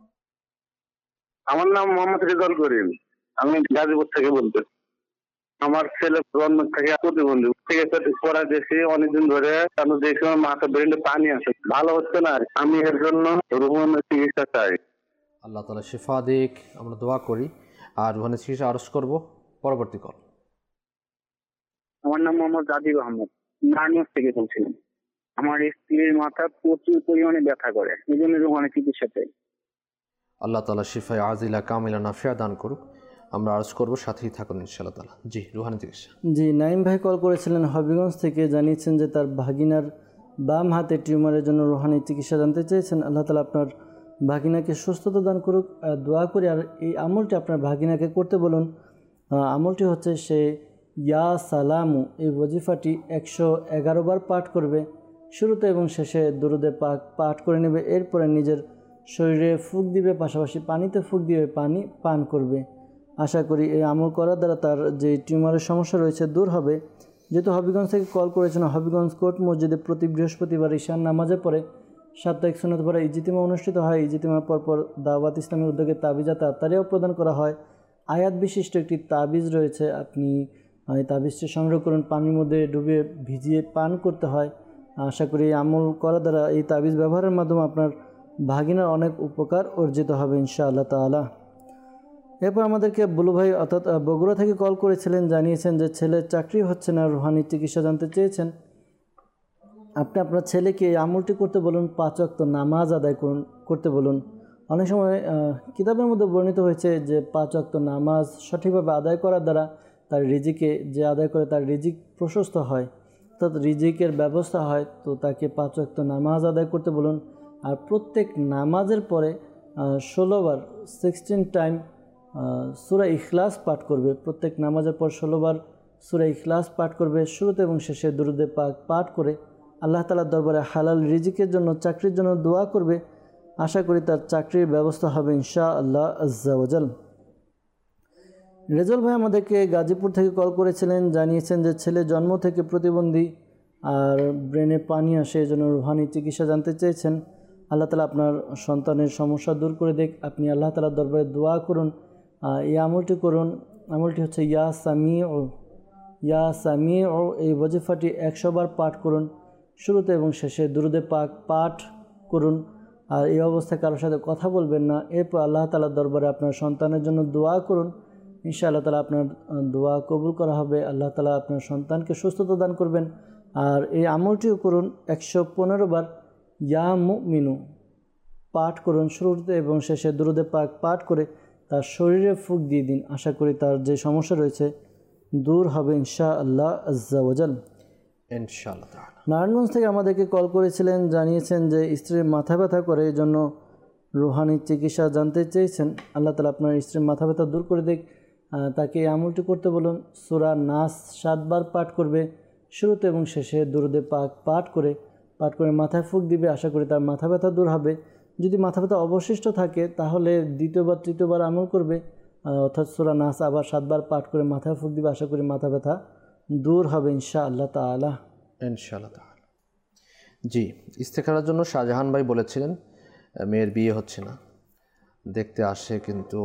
আমার নাম মোহাম্মদ রেজাল করিম, আমি গাজীপুর থেকে বলতে। আমার ছেলে জন্ম থেকে প্রতিবন্ধী, ঠিক আছে, পড়া দেখছি অনেকদিন ধরে, দেখি মাথা ব্রেনে পানি আছে, ভালো হচ্ছে না, আমি এর জন্য রুহানি চিকিৎসা চাই। আল্লাহ তাআলা শিফা দিক, আমরা দোয়া করি। আর রুহানি চিকিৎসা আরজ করব। পরবর্তী কল। আমার নাম মোহাম্মদ জাদিব আহমদ, নারায়ণগঞ্জ থেকে বলছিলাম। আমার স্ত্রীর মাথা প্রচুর পরিমাণে ব্যথা করে, এই জন্য রুহানি চিকিৎসা চাই। আল্লাহ তাআলা শিফায়ে আজিলা কামিলা নাফিয়া দান করুক। আমরা আরজ করব, সাথেই থাকুন ইনশাআল্লাহ তাআলা। জি রুহানি চিকিৎসা। জি নাইম ভাই কল করেছিলেন হবিগঞ্জ থেকে, জানিয়েছেন যে তার ভাগিনার বাম হাতে টিউমারের জন্য রুহানি চিকিৎসা জানতে চেয়েছেন। আল্লাহ তাআলা আপনার ভাগিনাকে সুস্থতা দান করুক, দোয়া করি। আর এই আমলটি আপনার ভাগিনাকে করতে বলুন। আমলটি হচ্ছে সে ইয়া সালামু এই ওয়াজিফাটি একশো এগারো বার পাঠ করবে, শুরুতে এবং শেষে দুরুদে পাক পাঠ করে নেবে, এরপরে নিজের শরীরে ফুঁক দিবে, পাশাপাশি পানিতে ফুঁক দিয়ে পানি পান করবে। আশা করি এই আমল করার দ্বারা তার যে টিউমারের সমস্যা রয়েছে দূর হবে। যেহেতু হবিগঞ্জ থেকে কল করেছেন, হবিগঞ্জ কোর্ট মসজিদে প্রতি বৃহস্পতিবার ঈশান নামাজের পরে সাপ্তাহিক সুন্নত পড়া ইজতিমা অনুষ্ঠিত হয়। ইজতিমার পরপর দাওয়াত ইসলামের উদ্যোগে তাবিজাত আত্মারিয়াও প্রদান করা হয়। আয়াত বিশিষ্ট একটি তাবিজ রয়েছে, আপনি এই তাবিজটি সংগ্রহ করুন, পানির মধ্যে ডুবিয়ে ভিজিয়ে পান করতে হয়। আশা করি এই আমল করার দ্বারা, এই তাবিজ ব্যবহারের মাধ্যমে আপনার ভাগিনার অনেক উপকার অর্জিত হবে ইনশাআল্লাহ তাআলা। এরপর আমাদেরকে বুলু ভাই অর্থাৎ বগুড়া থেকে কল করেছিলেন, জানিয়েছেন যে ছেলের চাকরি হচ্ছে না, রুহানি চিকিৎসা জানতে চেয়েছেন। আপনি আপনার ছেলেকে এই আমলটি করতে বলুন, পাঁচ ওয়াক্ত নামাজ আদায় করুন করতে বলুন। অনেক সময় কিতাবের মধ্যে বর্ণিত হয়েছে যে পাঁচ ওয়াক্ত নামাজ সঠিকভাবে আদায় করার দ্বারা তার রিজিকে, যে আদায় করে তার রিজিক প্রশস্ত হয়, অর্থাৎ রিজিকের ব্যবস্থা হয়। তো তাকে পাঁচ ওয়াক্ত নামাজ আদায় করতে বলুন। আর প্রত্যেক নামাজের পরে ষোলোবার সিক্সটিন টাইম সূরা ইখলাস পাঠ করবে। প্রত্যেক নামাজের পর ষোলোবার সূরা ইখলাস পাঠ করবে। শুরুতে এবং শেষে দুরূদে পাক পাঠ করে আল্লাহ তাআলার দরবারে হালাল রিজিকের জন্য, চাকরির জন্য দোয়া করবে। আশা করি তার চাকরির ব্যবস্থা হবে ইনশাআল্লাহ আজ্জা ওয়াজাল। রেজাল ভাই আমাদেরকে গাজীপুর থেকে কল করেছিলেন, জানিয়েছেন যে ছেলে জন্ম থেকে প্রতিবন্ধী আর ব্রেনে পানি আসে, এই জন্য রুহানি চিকিৎসা জানতে চেয়েছেন। আল্লাহ তাআলা আপনার সন্তানের সমস্যা দূর করে দেখ। আপনি আল্লাহ তাআলার দরবারে দোয়া করুন, এই আমলটি করুন। আমলটি হচ্ছে ইয়া সামি ও ইয়া সামি ও এই ওয়াজিফাটি একশো বার পাঠ করুন। শুরুতে এবং শেষে দুরূদে পাক পাঠ করুন। আর এই অবস্থায় কারোর সাথে কথা বলবেন না। এরপর আল্লাহ তাআলার দরবারে আপনার সন্তানের জন্য দোয়া করুন। ইনশাআল্লাহ তাআলা আপনার দোয়া কবুল করা হবে। আল্লাহ তাআলা আপনার সন্তানকে সুস্থতা দান করবেন। আর এই আমলটিও করুন, একশো পনেরো বার ইয়া মুমিনু পাঠ করুন শুরুতে এবং শেষে দুরূদে পাক পাঠ করে তার শরীরে ফুঁক দিয়ে দিন। আশা করি তার যে সমস্যা রয়েছে দূর হবে ইনশাআল্লাহ আজ্জা ওয়াজাল। ইনশাআল্লাহ। নারায়ণগঞ্জ থেকে আমাদেরকে কল করেছিলেন, জানিয়েছেন যে স্ত্রীর মাথা ব্যথা করে, এই জন্য রুহানি চিকিৎসা জানতে চেয়েছেন। আল্লাহ তাআলা আপনার স্ত্রীর মাথা ব্যথা দূর করে দেখ। তাকে এই আমলটি করতে বলুন। সূরা নাস সাতবার পাঠ করবে। শুরুতে এবং শেষে দুরূদে পাক পাঠ করে পাঠ করে মাথায় ফুঁক দিবে। আশা করি তার মাথা ব্যথা দূর হবে। যদি মাথা ব্যথা অবশিষ্ট থাকে তাহলে দ্বিতীয়বার তৃতীয়বার আমল করবে, অর্থাৎ সূরা নাস আবার সাতবার পাঠ করে মাথায় ফুঁক দিবে। আশা করি মাথা ব্যথা দূর হবে ইনশাআল্লাহ তাআলা। ইনশাআল্লাহ তাআলা। জি, ইস্তেখারার জন্য শাহজাহান ভাই বলেছিলেন মেয়ের বিয়ে হচ্ছে না, দেখতে আসে কিন্তু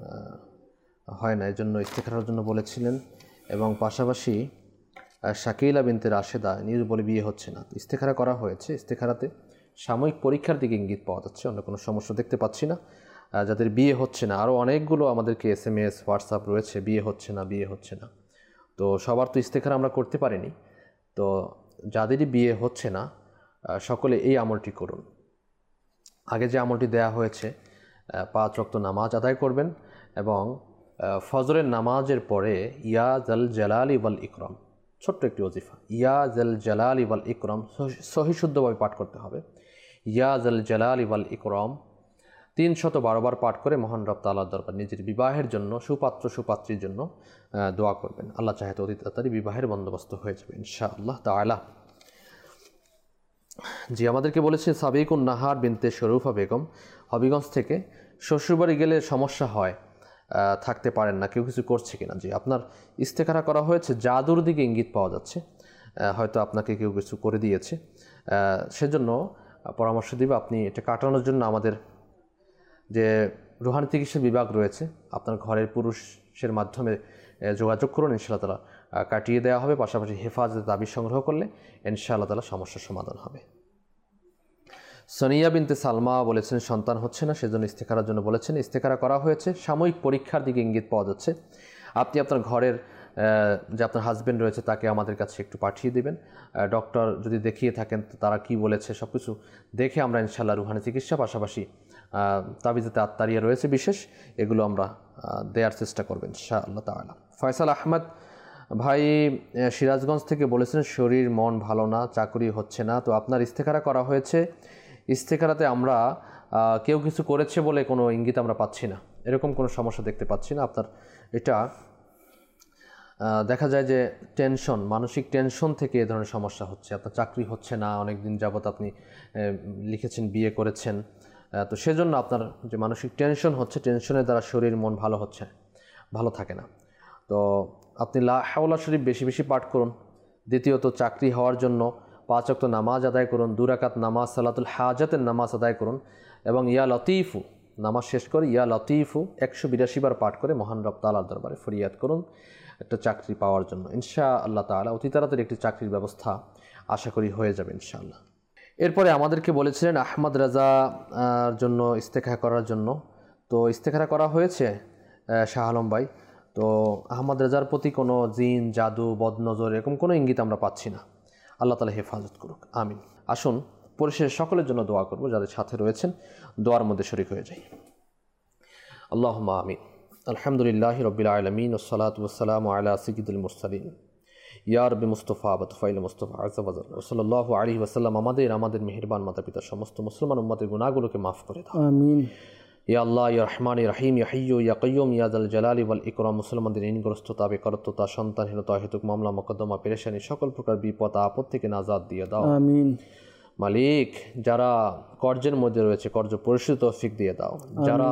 হয় না, এই জন্য ইস্তেখারার জন্য বলেছিলেন। এবং পাশাপাশি শাকিলা বিনতে রাশেদা নিজ বলে বিয়ে হচ্ছে না, ইস্তেখারা করা হয়েছে। ইস্তেখারাতে সাময়িক পরীক্ষার দিকে ইঙ্গিত পাওয়া যাচ্ছে, অন্য কোনো সমস্যা দেখতে পাচ্ছি না। যাদের বিয়ে হচ্ছে না, আরও অনেকগুলো আমাদেরকে এস এম এস হোয়াটসঅ্যাপ রয়েছে, বিয়ে হচ্ছে না বিয়ে হচ্ছে না। তো সবার তো ইস্তেখারা আমরা করতে পারিনি। তো যাদেরই বিয়ে হচ্ছে না সকলে এই আমলটি করুন। আগে যে আমলটি দেয়া হয়েছে, পাঁচ ওয়াক্ত নামাজ আদায় করবেন এবং ফজরের নামাজের পরে ইয়া জাল জালালি ওয়াল ইকরাম, ছোট্ট একটি ওজিফা, ইয়া জাল জালালি ওয়াল ইকরাম সহি শুদ্ধভাবে পাঠ করতে হবে। ইয়া জাল জালালি ওয়াল ইকরাম তিনশত বারো বার পাঠ করে মহান রব তাআলার দরবার নিজের বিবাহের জন্য, সুপাত্র সুপাত্রীর জন্য দোয়া করবেন। আল্লাহ চাহে অতি তাড়াতাড়ি বিবাহের বন্দোবস্ত হয়ে যাবে ইনশাআল্লাহ তাআলা। জি, আমাদেরকে বলেছে সাবিকুন নাহার বিনতে শরুফা বেগম হবিগঞ্জ থেকে, শ্বশুরবাড়ি গেলে সমস্যা হয়, থাকতে পারেন না, কেউ কিছু করছে কিনা। জি, আপনার ইস্তেখারা করা হয়েছে, জাদুর দিকে ইঙ্গিত পাওয়া যাচ্ছে, হয়তো আপনাকে কেউ কিছু করে দিয়েছে। সেজন্য পরামর্শ দিব আপনি এটা কাটানোর জন্য আমাদের যে রুহানি চিকিৎসা বিভাগ রয়েছে আপনার ঘরের পুরুষের মাধ্যমে যোগাযোগ করুন, ইনশাআল্লাহ তাআলা কাটিয়ে দেওয়া হবে। পাশাপাশি হেফাজতের দাবি সংগ্রহ করলে ইনশাআল্লাহ তাআলা সমস্যার সমাধান হবে। সোনিয়া বিনতে সালমা বলেছেন সন্তান হচ্ছে না, সেজন্য ইস্তেখারার জন্য বলেছেন। ইস্তেখারা করা হয়েছে, সাময়িক পরীক্ষার দিকে ইঙ্গিত পাওয়া যাচ্ছে। আপনি আপনার ঘরের যে আপনার হাজব্যান্ড রয়েছে তাকে আমাদের কাছে একটু পাঠিয়ে দেবেন। ডক্টর যদি দেখিয়ে থাকেন তো তারা কি বলেছে সব কিছু দেখে আমরা ইনশাআল্লাহ রুহানি চিকিৎসা, পাশাপাশি তাবিজাতে আত্মারিয়া রয়েছে বিশেষ, এগুলো আমরা দেওয়ার চেষ্টা করবেন ইনশাআল্লাহ তাআলা। ফয়সাল আহমদ ভাই সিরাজগঞ্জ থেকে বলেছেন শরীর মন ভালো না, চাকরি হচ্ছে না। তো আপনার ইস্তেখারা করা হয়েছে, ইস্তেখারাতে আমরা কেউ কিছু করেছে বলে কোনো ইঙ্গিত আমরা পাচ্ছি না, এরকম কোনো সমস্যা দেখতে পাচ্ছি না। আপনার এটা দেখা যায় যে টেনশন, মানসিক টেনশন থেকে এ ধরনের সমস্যা হচ্ছে। আপনার চাকরি হচ্ছে না, অনেক দিন যাবত আপনি লিখেছেন বিয়ে করেছেন, তো সেজন্য আপনার যে মানসিক টেনশন হচ্ছে, টেনশনের দ্বারা শরীর মন ভালো হচ্ছে, ভালো থাকে না। তো আপনি লা হাওলা শরীফ বেশি বেশি পাঠ করুন। দ্বিতীয়ত চাকরি হওয়ার জন্য পাঁচ ওয়াক্ত নামাজ আদায় করুন, দু রাকাত নামাজ সালাতুল হাজাতের নামাজ আদায় করুন এবং ইয়া লতিফু নামাজ শেষ করে ইয়া লতিফু একশো বিরাশি বার পাঠ করে মহান রব তাআলার দরবারে ফরিয়াদ করুন একটা চাকরি পাওয়ার জন্য। ইনশাআল্লাহ তাআলা অতি তাড়াতাড়ি একটি চাকরির ব্যবস্থা আশা করি হয়ে যাবে ইনশাআল্লাহ। এরপরে আমাদেরকে বলেছিলেন আহমদ রাজা জন্য ইস্তেখারা করার জন্য। তো ইস্তেখারা করা হয়েছে, শাহ আলম ভাই। তো আহমদ রেজার প্রতি কোনো জিন, জাদু, বদনজর এরকম কোনো ইঙ্গিত আমরা পাচ্ছি না। আল্লাহ তাআলা হেফাজত করুক, আমিন। আসুন পরিশেষে সকলের জন্য দোয়া করব, যাদের সাথে রয়েছেন দোয়ার মধ্যে শরীক হয়ে যাই। আল্লাহুম্মা আমিন। আলহামদুলিল্লাহি রাব্বিল আলামিন ওয়াসসালাতু ওয়াসসালামু আলা সাইয়্যিদিল মুরসালিন ইয়া রাব্বি মুস্তাফা বাতফাইল মুস্তাফা আযজা ওয়া জাল্লা সাল্লাল্লাহু আলাইহি ওয়াসাল্লাম। আমাদের আমাদের মেহেরবান মাতা পিতা সমস্ত মুসলমান উম্মতের গুনাহগুলোকে মাফ করে দাও, আমিন। ইয়া আল্লাহ, ইয়া রহমান, ইয়া রহিম, ইয়া হাইয়্যু ইয়া কাইয়্যুম, ইয়া যাল জালালি ওয়াল ইকরাম। মুসলমানদের ঋণগ্রস্ততা, বেকারত্বতা, সন্তানহীনতা, হেতুক মামলা মোকদ্দমা, পেরেশানি, সকল প্রকার বিপদ আপদ থেকে নাজাত দিয়ে দাও, আমিন। মালিক, যারা কর্জের মধ্যে রয়েছে কর্জ পরিশোধ তৌফিক দিয়ে দাও, যারা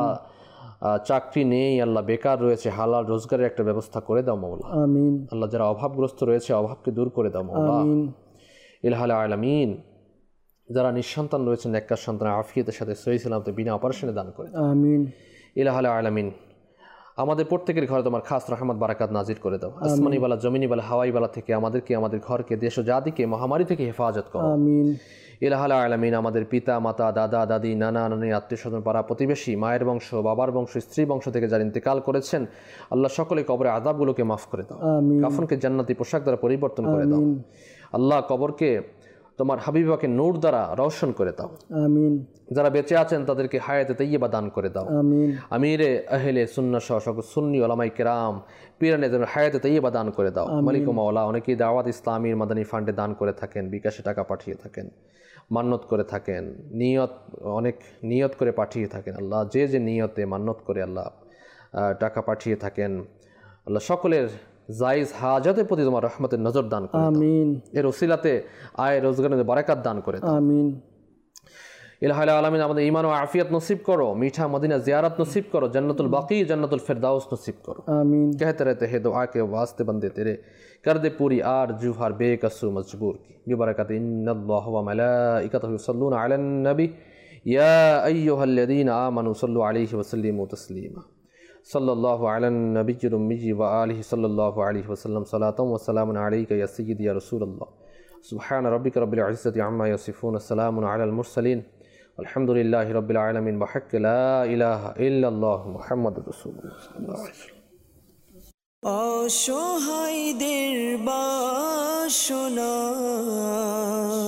চাকরি নেই আল্লাহ বেকার রয়েছে হালাল রোজগারের একটা ব্যবস্থা করে দাও মওলা, আমিন। আল্লাহ যারা অভাবগ্রস্ত রয়েছে অভাবকে দূর করে দাও মওলা, আমিন। ইলাহাল আলামিন। যারা নিঃসন্তান রয়েছেন নেককার সন্তান আফিয়তের সাথে সহি সালামতে বিনা অপারেশনে দান করে দাও, আমিন। ইলাহাল আলামিন। আমাদের প্রত্যেকের ঘরে তোমার খাস রহমত বারাকাত নাজির করে দাও, আসমানি বালা, জমিনি বালা, হাওয়াই বালা থেকে আমাদেরকে, আমাদের ঘরকে, দেশ ও জাতিকে মহামারী থেকে হেফাজত করো, আমিন। ইলাহাল আলামিন। আমাদের পিতা মাতা, দাদা দাদি, নানা নানি, আত্মীয় স্বজন, পাড়া প্রতিবেশী, মায়ের বংশ, বাবার বংশ, স্ত্রী বংশ থেকে যারা ইন্তেকাল করেছেন আল্লাহ সকলে কবরের আযাবগুলোকে মাফ করে দাও, আমিন। কাফনকে জান্নাতি পোশাক দ্বারা পরিবর্তন করে দাও, আল্লাহ কবরকে তোমার হাবিবাকে নূর দ্বারা রওশন করে দাও, আমিন। যারা বেঁচে আছেন তাদেরকে হায়াতে তাইয়্যিবা দান করে দাও, আমিন। আমিরে আহলে সুন্নাহ সহ সকল সুন্নি ওলামায়ে কেরাম পীরানে যেন হায়াতে তাইয়্যিবা দান করে দাও, মালিক ও মাওলা। অনেকেই দাওয়াত ইসলামীর মাদানী ফান্ডে দান করে থাকেন, বিকাশে টাকা পাঠিয়ে থাকেন, মান্নত করে থাকেন, নিয়ত অনেক নিয়ত করে পাঠিয়ে থাকেন, আল্লাহ যে যে নিয়তে মান্নত করে আল্লাহ টাকা পাঠিয়ে থাকেন, আল্লাহ সকলের জায়েজ হাজাতের প্রতি তোমার রহমতের নজর দান করে দাও, আমিন। এর ওসিলাতে আয় রোজগারের বারাকাত দান করে দাও, আমিন। ইলাহাল আলামিন। আমাদের ঈমান ও আফিয়াত নসিব করো, মিঠা মদিনা জিয়ারত নসিব করো, জান্নাতুল বাকি, জান্নাতুল ফিরদাউস নসিব করো, आमीन। कहते रहते हैं दुआ के वास्ते बंदे तेरे कर दे पूरी आरज़ू हर बेकसू मजबूर की बिबरकत इन्नल्लाह व मलाइकतहु युसल्लूना अलन नबी या अय्युहल्लज़ीना आमनू सल्लु अलैहि व सल्लिमू तस्लीमा सल्लल्लाहु अलैहि नबिय्यिल उम्मी व आलिहि सल्लल्लाहु अलैहि वसल्लम सलातन व सलामुन अलैका या सय्यिदी या रसूलल्लाह सुब्हान रब्बिका रब्बिल इज़्ज़ति अम्मा यसिफून सलामुन अलल मुरसलीन अल्हम्दुलिल्लाहि रब्बिल आलमीन बहक़्क़ ला इलाहा इल्लल्लाह मुहम्मदुर रसूलुल्लाह। অসহায়দের বাসনা